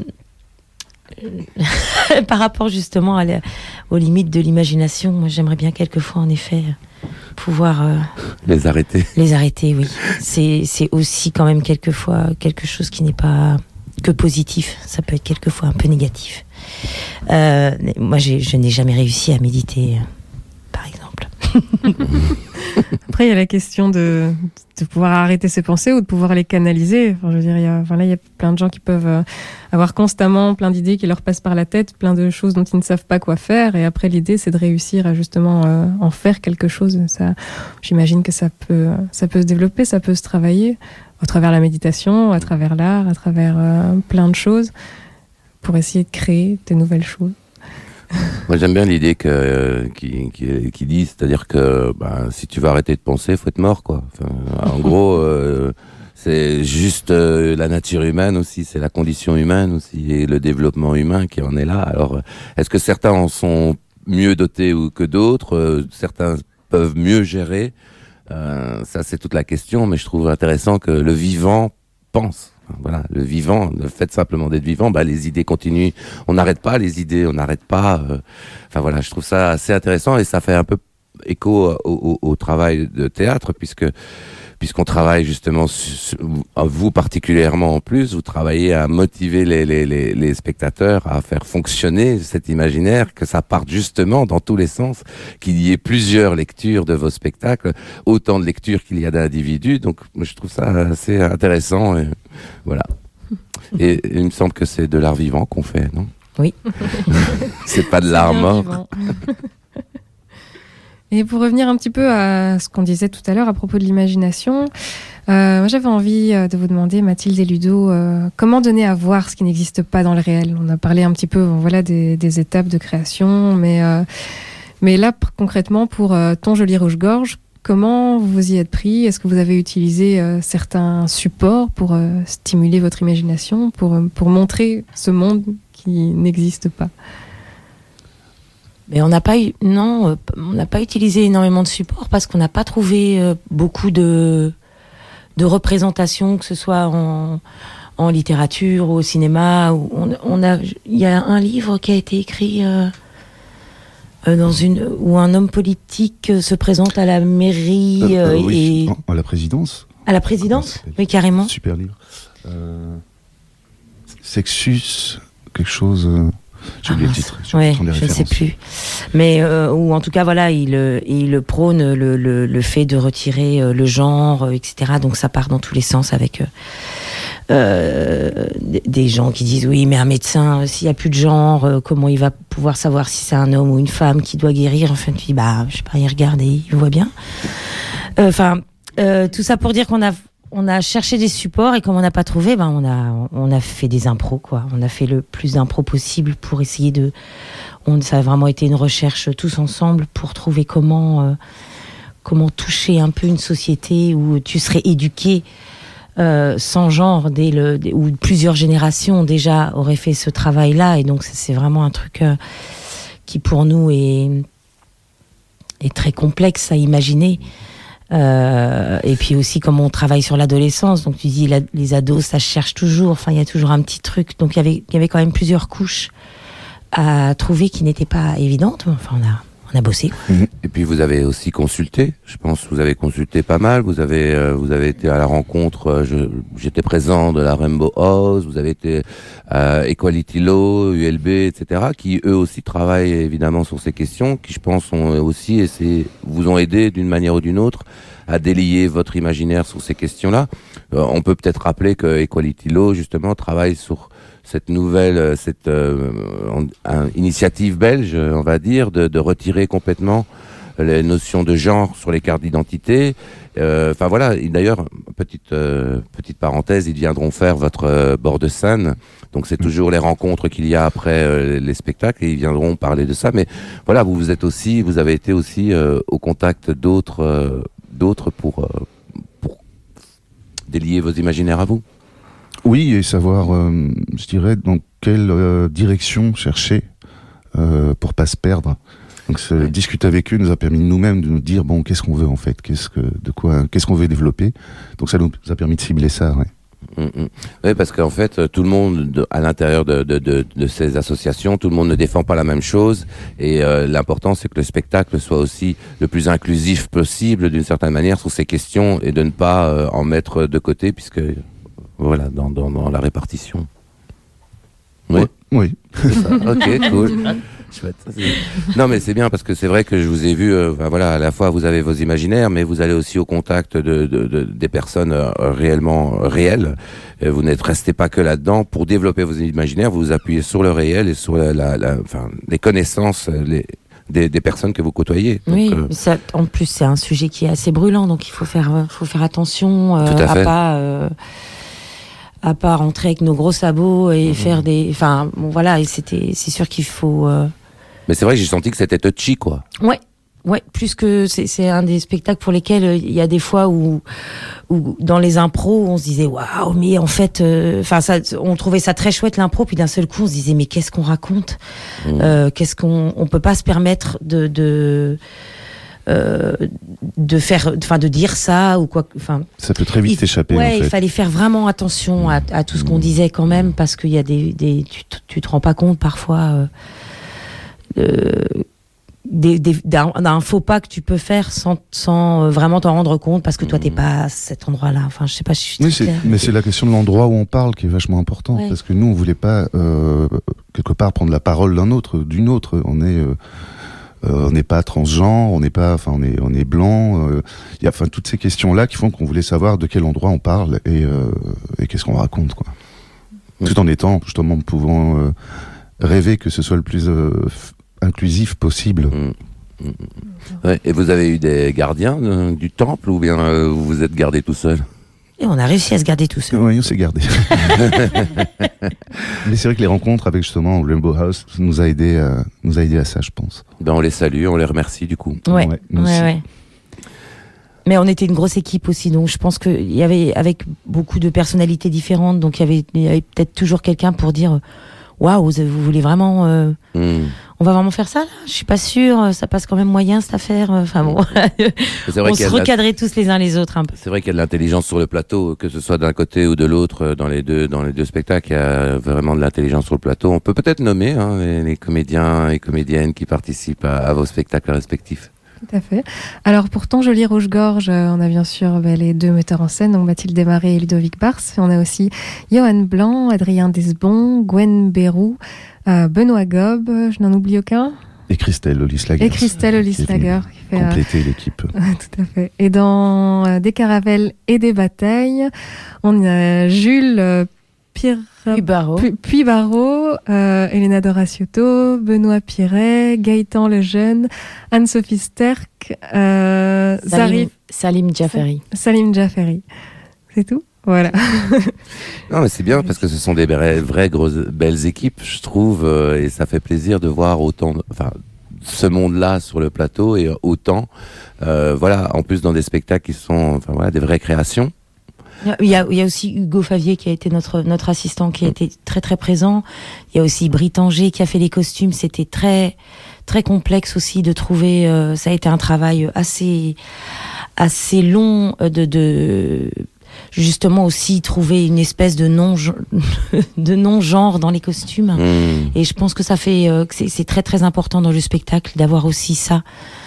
par rapport justement à la... aux limites de l'imagination. Moi, j'aimerais bien quelquefois, en effet, pouvoir euh... les arrêter. Les arrêter, oui. C'est c'est aussi quand même quelquefois quelque chose qui n'est pas que positif. Ça peut être quelquefois un peu négatif. Euh, moi, j'ai, je n'ai jamais réussi à méditer, euh, par exemple. Après, il y a la question de, de pouvoir arrêter ses pensées ou de pouvoir les canaliser. Enfin, je veux dire, il y a, enfin, là, il y a plein de gens qui peuvent euh, avoir constamment plein d'idées qui leur passent par la tête, plein de choses dont ils ne savent pas quoi faire. Et après, l'idée, c'est de réussir à justement euh, en faire quelque chose. Ça, j'imagine que ça peut, ça peut se développer, ça peut se travailler à travers la méditation, à travers l'art, à travers euh, plein de choses, pour essayer de créer de nouvelles choses. Moi, j'aime bien l'idée que, euh, qui, qui, qui dit, c'est-à-dire que bah, si tu veux arrêter de penser, faut être mort, quoi. Enfin, en gros, euh, c'est juste euh, la nature humaine aussi, c'est la condition humaine aussi, et le développement humain qui en est là. Alors, est-ce que certains en sont mieux dotés ou que d'autres? euh, Certains peuvent mieux gérer. Euh, ça, c'est toute la question, mais je trouve intéressant que le vivant pense. Voilà, le vivant, le fait simplement d'être vivant, bah, les idées continuent. On n'arrête pas les idées, on n'arrête pas. Euh, enfin voilà, je trouve ça assez intéressant et ça fait un peu écho au, au, au travail de théâtre, puisque puisqu'on travaille justement, su, vous particulièrement en plus, vous travaillez à motiver les, les, les, les spectateurs à faire fonctionner cet imaginaire, que ça parte justement dans tous les sens, qu'il y ait plusieurs lectures de vos spectacles, autant de lectures qu'il y a d'individus. Donc je trouve ça assez intéressant. Et voilà. Et, et il me semble que c'est de l'art vivant qu'on fait, non? Oui. C'est pas de l'art mort. Et pour revenir un petit peu à ce qu'on disait tout à l'heure à propos de l'imagination, euh, moi j'avais envie de vous demander, Mathilde et Ludo, euh, comment donner à voir ce qui n'existe pas dans le réel? On a parlé un petit peu, voilà, des, des étapes de création, mais, euh, mais là, concrètement, pour euh, Ton joli rouge-gorge, comment vous y êtes pris? Est-ce que vous avez utilisé euh, certains supports pour euh, stimuler votre imagination, pour, euh, pour montrer ce monde qui n'existe pas? Mais on n'a pas eu, non, on n'a pas utilisé énormément de supports parce qu'on n'a pas trouvé euh, beaucoup de de représentations, que ce soit en en littérature, au cinéma. Où on, on a, il y a un livre qui a été écrit euh, euh, dans une où un homme politique se présente à la mairie euh, euh, oui, et à la présidence. À la présidence, oui, carrément. Super livre. Euh, Sexus, quelque chose. Euh, j'ai oublié ah, le titre. Ouais, je ne sais plus. Mais euh, ou en tout cas, voilà, il, il prône le, le, le fait de retirer euh, le genre, euh, et cetera. Donc ça part dans tous les sens avec. Euh, Euh, des gens qui disent oui mais un médecin s'il n'y a plus de genre euh, comment il va pouvoir savoir si c'est un homme ou une femme qui doit guérir. Enfin tu dis bah je sais pas, il regarde et il voit bien. Enfin euh, euh, tout ça pour dire qu'on a on a cherché des supports et comme on n'a pas trouvé, ben on a on a fait des impros quoi. On a fait le plus d'impros possible pour essayer de on ça a vraiment été une recherche tous ensemble pour trouver comment euh, comment toucher un peu une société où tu serais éduqué Euh, sans genre, dès le, dès, où plusieurs générations déjà auraient fait ce travail-là, et donc c'est vraiment un truc euh, qui pour nous est, est très complexe à imaginer. Euh, et puis aussi comme on travaille sur l'adolescence, donc tu dis la, les ados ça cherche toujours, enfin il y a toujours un petit truc, donc il y avait, il y avait quand même plusieurs couches à trouver qui n'étaient pas évidentes, enfin on a On a bossé. Et puis vous avez aussi consulté, je pense que vous avez consulté pas mal, vous avez euh, vous avez été à la rencontre, euh, je, j'étais présent de la Rainbow House, vous avez été à Equality Law, U L B, et cetera, qui eux aussi travaillent évidemment sur ces questions, qui je pense ont aussi essayé, vous ont aidé d'une manière ou d'une autre à délier votre imaginaire sur ces questions-là. Euh, on peut peut-être rappeler que Equality Law justement travaille sur cette nouvelle, cette euh, un, initiative belge, on va dire, de, de retirer complètement les notions de genre sur les cartes d'identité. Enfin euh, voilà, et d'ailleurs, petite euh, petite parenthèse, ils viendront faire votre euh, bord de scène. Donc c'est toujours les rencontres qu'il y a après euh, les spectacles et ils viendront parler de ça. Mais voilà, vous vous êtes aussi, vous avez été aussi euh, au contact d'autres euh, d'autres pour euh, pour délier vos imaginaires à vous. Oui, et savoir, euh, je dirais, dans quelle euh, direction chercher euh, pour pas se perdre. Donc, ouais. Discuter avec eux nous a permis nous-mêmes de nous dire bon, qu'est-ce qu'on veut en fait, qu'est-ce que, de quoi, qu'est-ce qu'on veut développer. Donc, ça nous a permis de cibler ça. Ouais. Mmh, mmh. Oui, parce qu'en fait, tout le monde, de, à l'intérieur de, de, de, de ces associations, tout le monde ne défend pas la même chose. Et euh, l'important, c'est que le spectacle soit aussi le plus inclusif possible, d'une certaine manière, sur ces questions, et de ne pas euh, en mettre de côté, puisque voilà, dans, dans, dans la répartition. Oui. Oui. C'est ça. Ok, cool. Chouette. Non, mais c'est bien parce que c'est vrai que je vous ai vu. Euh, ben voilà, à la fois vous avez vos imaginaires, mais vous allez aussi au contact de, de, de des personnes euh, réellement euh, réelles. Et vous n'êtes resté pas que là-dedans pour développer vos imaginaires. Vous vous appuyez sur le réel et sur la, la, la enfin, les connaissances, les Des, des personnes que vous côtoyez. Donc, oui, euh... ça, en plus c'est un sujet qui est assez brûlant, donc il faut faire, faut faire attention euh, à, à pas, euh, à pas rentrer avec nos gros sabots et mmh. faire des, enfin bon, voilà, et c'était, c'est sûr qu'il faut. Euh... Mais c'est vrai que j'ai senti que c'était touchy, quoi. Ouais. Ouais, plus que c'est, c'est un des spectacles pour lesquels il y a des fois où, où dans les impros on se disait waouh, mais en fait, enfin euh, ça, on trouvait ça très chouette l'impro, puis d'un seul coup on se disait mais qu'est-ce qu'on raconte, mmh. euh, qu'est-ce qu'on, on peut pas se permettre de de euh, de faire, enfin de dire ça ou quoi, enfin. Ça peut très vite échapper. Ouais, en fait. Il fallait faire vraiment attention à, à tout ce qu'on disait quand même, parce qu'il y a des, des tu, tu te rends pas compte parfois. Euh, euh, Des, des, d'un, d'un faux pas que tu peux faire sans, sans vraiment t'en rendre compte parce que toi t'es pas à cet endroit-là. Enfin, je sais pas si je suis oui, c'est, mais c'est la question de l'endroit où on parle qui est vachement importante, ouais. Parce que nous on voulait pas euh, quelque part prendre la parole d'un autre, d'une autre. On est euh, euh, on n'est pas transgenre, on n'est pas, enfin on est on est blanc. Il euh, y a enfin toutes ces questions-là qui font qu'on voulait savoir de quel endroit on parle et euh, et qu'est-ce qu'on raconte, quoi. Mmh. Tout en étant justement pouvant euh, rêver que ce soit le plus euh, inclusif possible. Mmh. Mmh. Ouais, et vous avez eu des gardiens euh, du temple ou bien euh, vous vous êtes gardé tout seul? Et on a réussi à se garder tout seul. Oui, on s'est gardé. Mais c'est vrai que les rencontres avec justement Rainbow House nous a aidé à, nous a aidé à ça, je pense. Ben on les salue, on les remercie du coup. Ouais, ouais, ouais, ouais. Mais on était une grosse équipe aussi, donc je pense qu'il y avait, avec beaucoup de personnalités différentes, donc il y avait, il y avait peut-être toujours quelqu'un pour dire waouh, vous, vous voulez vraiment. Euh, mmh. on va vraiment faire ça là? Je suis pas sûre, ça passe quand même moyen cette affaire. Enfin bon, C'est vrai on qu'il y se a de la- recadrait tous les uns les autres un peu. C'est vrai qu'il y a de l'intelligence sur le plateau, que ce soit d'un côté ou de l'autre, dans les deux, dans les deux spectacles, il y a vraiment de l'intelligence sur le plateau. On peut peut-être nommer hein, les, les comédiens et comédiennes qui participent à, à vos spectacles respectifs. Tout à fait. Alors pour Ton joli rouge-gorge, euh, on a bien sûr bah, les deux metteurs en scène, donc Mathilde Desmarais et Ludovic Bars. On a aussi Johan Blanc, Adrien Desbon, Gwen Bérou, euh, Benoît Gob, je n'en oublie aucun. Et Christelle Ollislager. Et Christelle Ollislager. Qui fait, euh, compléter l'équipe. Tout à fait. Et dans euh, Des caravelles et des batailles, on a Jules euh, Pierre... Puy-Barreau, Pu- Puy-Barreau, euh, Elena Doraciotto, Benoît Piret, Gaëtan Lejeune, Anne-Sophie Sterck, euh, Salim, Zarif, Salim Jafferi. Salim Jafferi. C'est tout? Voilà. Non, mais c'est bien parce que ce sont des vraies, vraies grosses, belles équipes, je trouve, euh, et ça fait plaisir de voir autant, de- enfin, ce monde-là sur le plateau et autant, euh, voilà, en plus dans des spectacles qui sont, enfin voilà, des vraies créations. Il y a, il y a aussi Hugo Favier qui a été notre notre assistant, qui a été très très présent. Il y a aussi Brit Anger qui a fait les costumes. C'était très très complexe aussi de trouver. Euh, ça a été un travail assez assez long de de justement aussi trouver une espèce de non de non genre dans les costumes. Mmh. Et je pense que ça fait euh, que c'est c'est très très important dans le spectacle d'avoir aussi ça.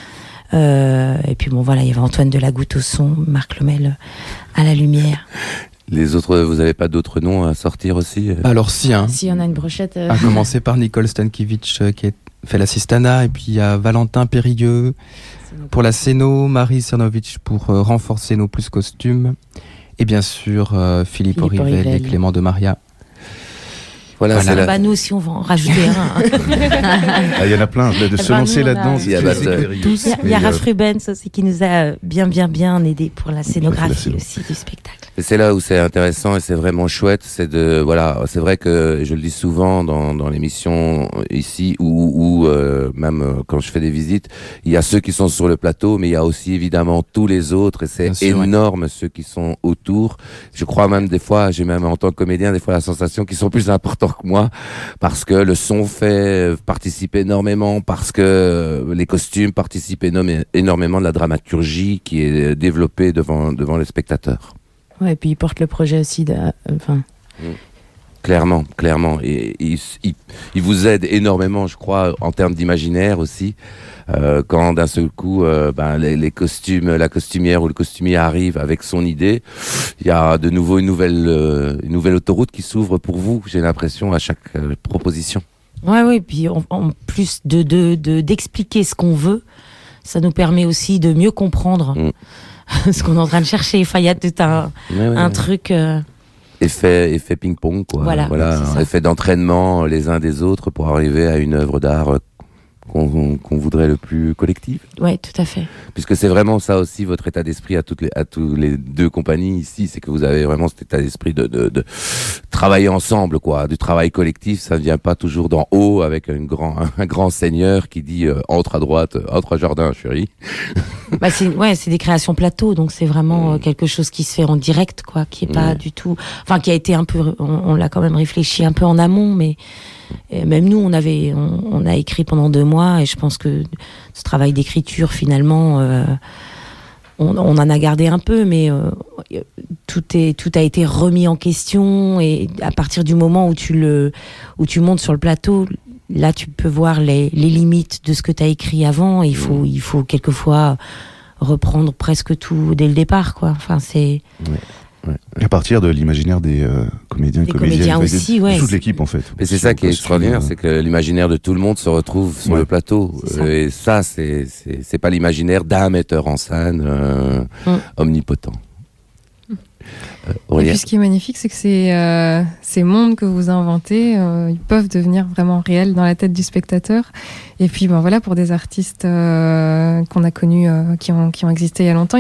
Euh, et puis bon voilà, il y avait Antoine Delagoutte au son, Marc Lomel à la lumière. Les autres, vous avez pas d'autres noms à sortir aussi? Alors si, hein. Si on a une brochette. euh, À commencer par Nicole Stankiewicz euh, qui a fait l'assistana, et puis il y a Valentin Périgueux pour la scéno, Marie Cernovitch pour euh, renforcer nos plus costumes, et bien sûr euh, Philippe, Philippe Orivel et Orivel. Clément de Maria. Voilà, Voilà. c'est la- Bah nous aussi on va en rajouter un. Ah, il y en a plein, de Eh se ben, lancer nous, on a- là-dedans. Il y a c'est bah, très ça- périlleux. Il y a, il y a Mais, euh, Raph Rubens aussi qui nous a bien bien bien aidé pour la scénographie scéno. aussi du spectacle. Et c'est là où c'est intéressant et c'est vraiment chouette, c'est de voilà, c'est vrai que je le dis souvent dans dans l'émission ici ou ou euh, même euh, quand je fais des visites, il y a ceux qui sont sur le plateau, mais il y a aussi évidemment tous les autres et c'est Bien sûr, ouais. énorme ceux qui sont autour. Je crois même des fois, j'ai même en tant que comédien des fois la sensation qu'ils sont plus importants que moi parce que le son fait participe énormément, parce que les costumes participent énorme- énormément de la dramaturgie qui est développée devant devant les spectateurs. Ouais, et puis il porte le projet aussi. De, euh, enfin, Clairement, clairement. Et il, il, il vous aide énormément, je crois, en termes d'imaginaire aussi. Euh, quand d'un seul coup, euh, ben, les, les costumes, la costumière ou le costumier arrive avec son idée, il y a de nouveau une nouvelle, euh, une nouvelle autoroute qui s'ouvre pour vous. J'ai l'impression à chaque euh, proposition. Ouais ouais, puis en, en plus de de de d'expliquer ce qu'on veut, ça nous permet aussi de mieux comprendre Mm. ce qu'on est en train de chercher. Enfin il y a tout un Ouais, ouais, un ouais. truc. Euh, Effet, effet ping-pong, quoi. Voilà, c'est ça. Effet d'entraînement les uns des autres pour arriver à une œuvre d'art euh, qu'on qu'on voudrait le plus collective. ouais, tout à fait. Puisque c'est vraiment ça aussi votre état d'esprit à toutes les à tous les deux compagnies ici, c'est que vous avez vraiment cet état d'esprit de, de de travailler ensemble, quoi, du travail collectif. Ça ne vient pas toujours d'en haut avec un grand un grand seigneur qui dit euh, entre à droite, euh, entre à jardin, chérie. Bah c'est ouais, c'est des créations plateau, donc c'est vraiment euh, quelque chose qui se fait en direct, quoi, qui est pas Mm. du tout, enfin qui a été un peu, on, on l'a quand même réfléchi un peu en amont, mais euh, même nous, on avait, on, on a écrit pendant deux mois, et je pense que ce travail d'écriture, finalement, euh, on, on en a gardé un peu, mais euh, tout est, tout a été remis en question, et à partir du moment où tu le, où tu montes sur le plateau. Là, tu peux voir les, les limites de ce que tu as écrit avant. Et il faut, il faut quelquefois reprendre presque tout dès le départ, quoi. Enfin, c'est. Ouais. À partir de l'imaginaire des euh, comédiens et Des comédiennes. comédiens de- aussi, de ouais. toute l'équipe, en fait. Mais c'est Sur ça le qui est costume, extraordinaire, euh, c'est que l'imaginaire de tout le monde se retrouve sur Ouais. le plateau. C'est ça. Euh, Et ça, c'est c'est c'est pas l'imaginaire d'un metteur en scène euh, Mm. omnipotent. Euh, Et Aurélien. puis ce qui est magnifique, c'est que ces, euh, ces mondes que vous inventez, euh, ils peuvent devenir vraiment réels dans la tête du spectateur. Et puis ben voilà, pour des artistes euh, qu'on a connus, euh, qui ont, qui ont existé il y a longtemps,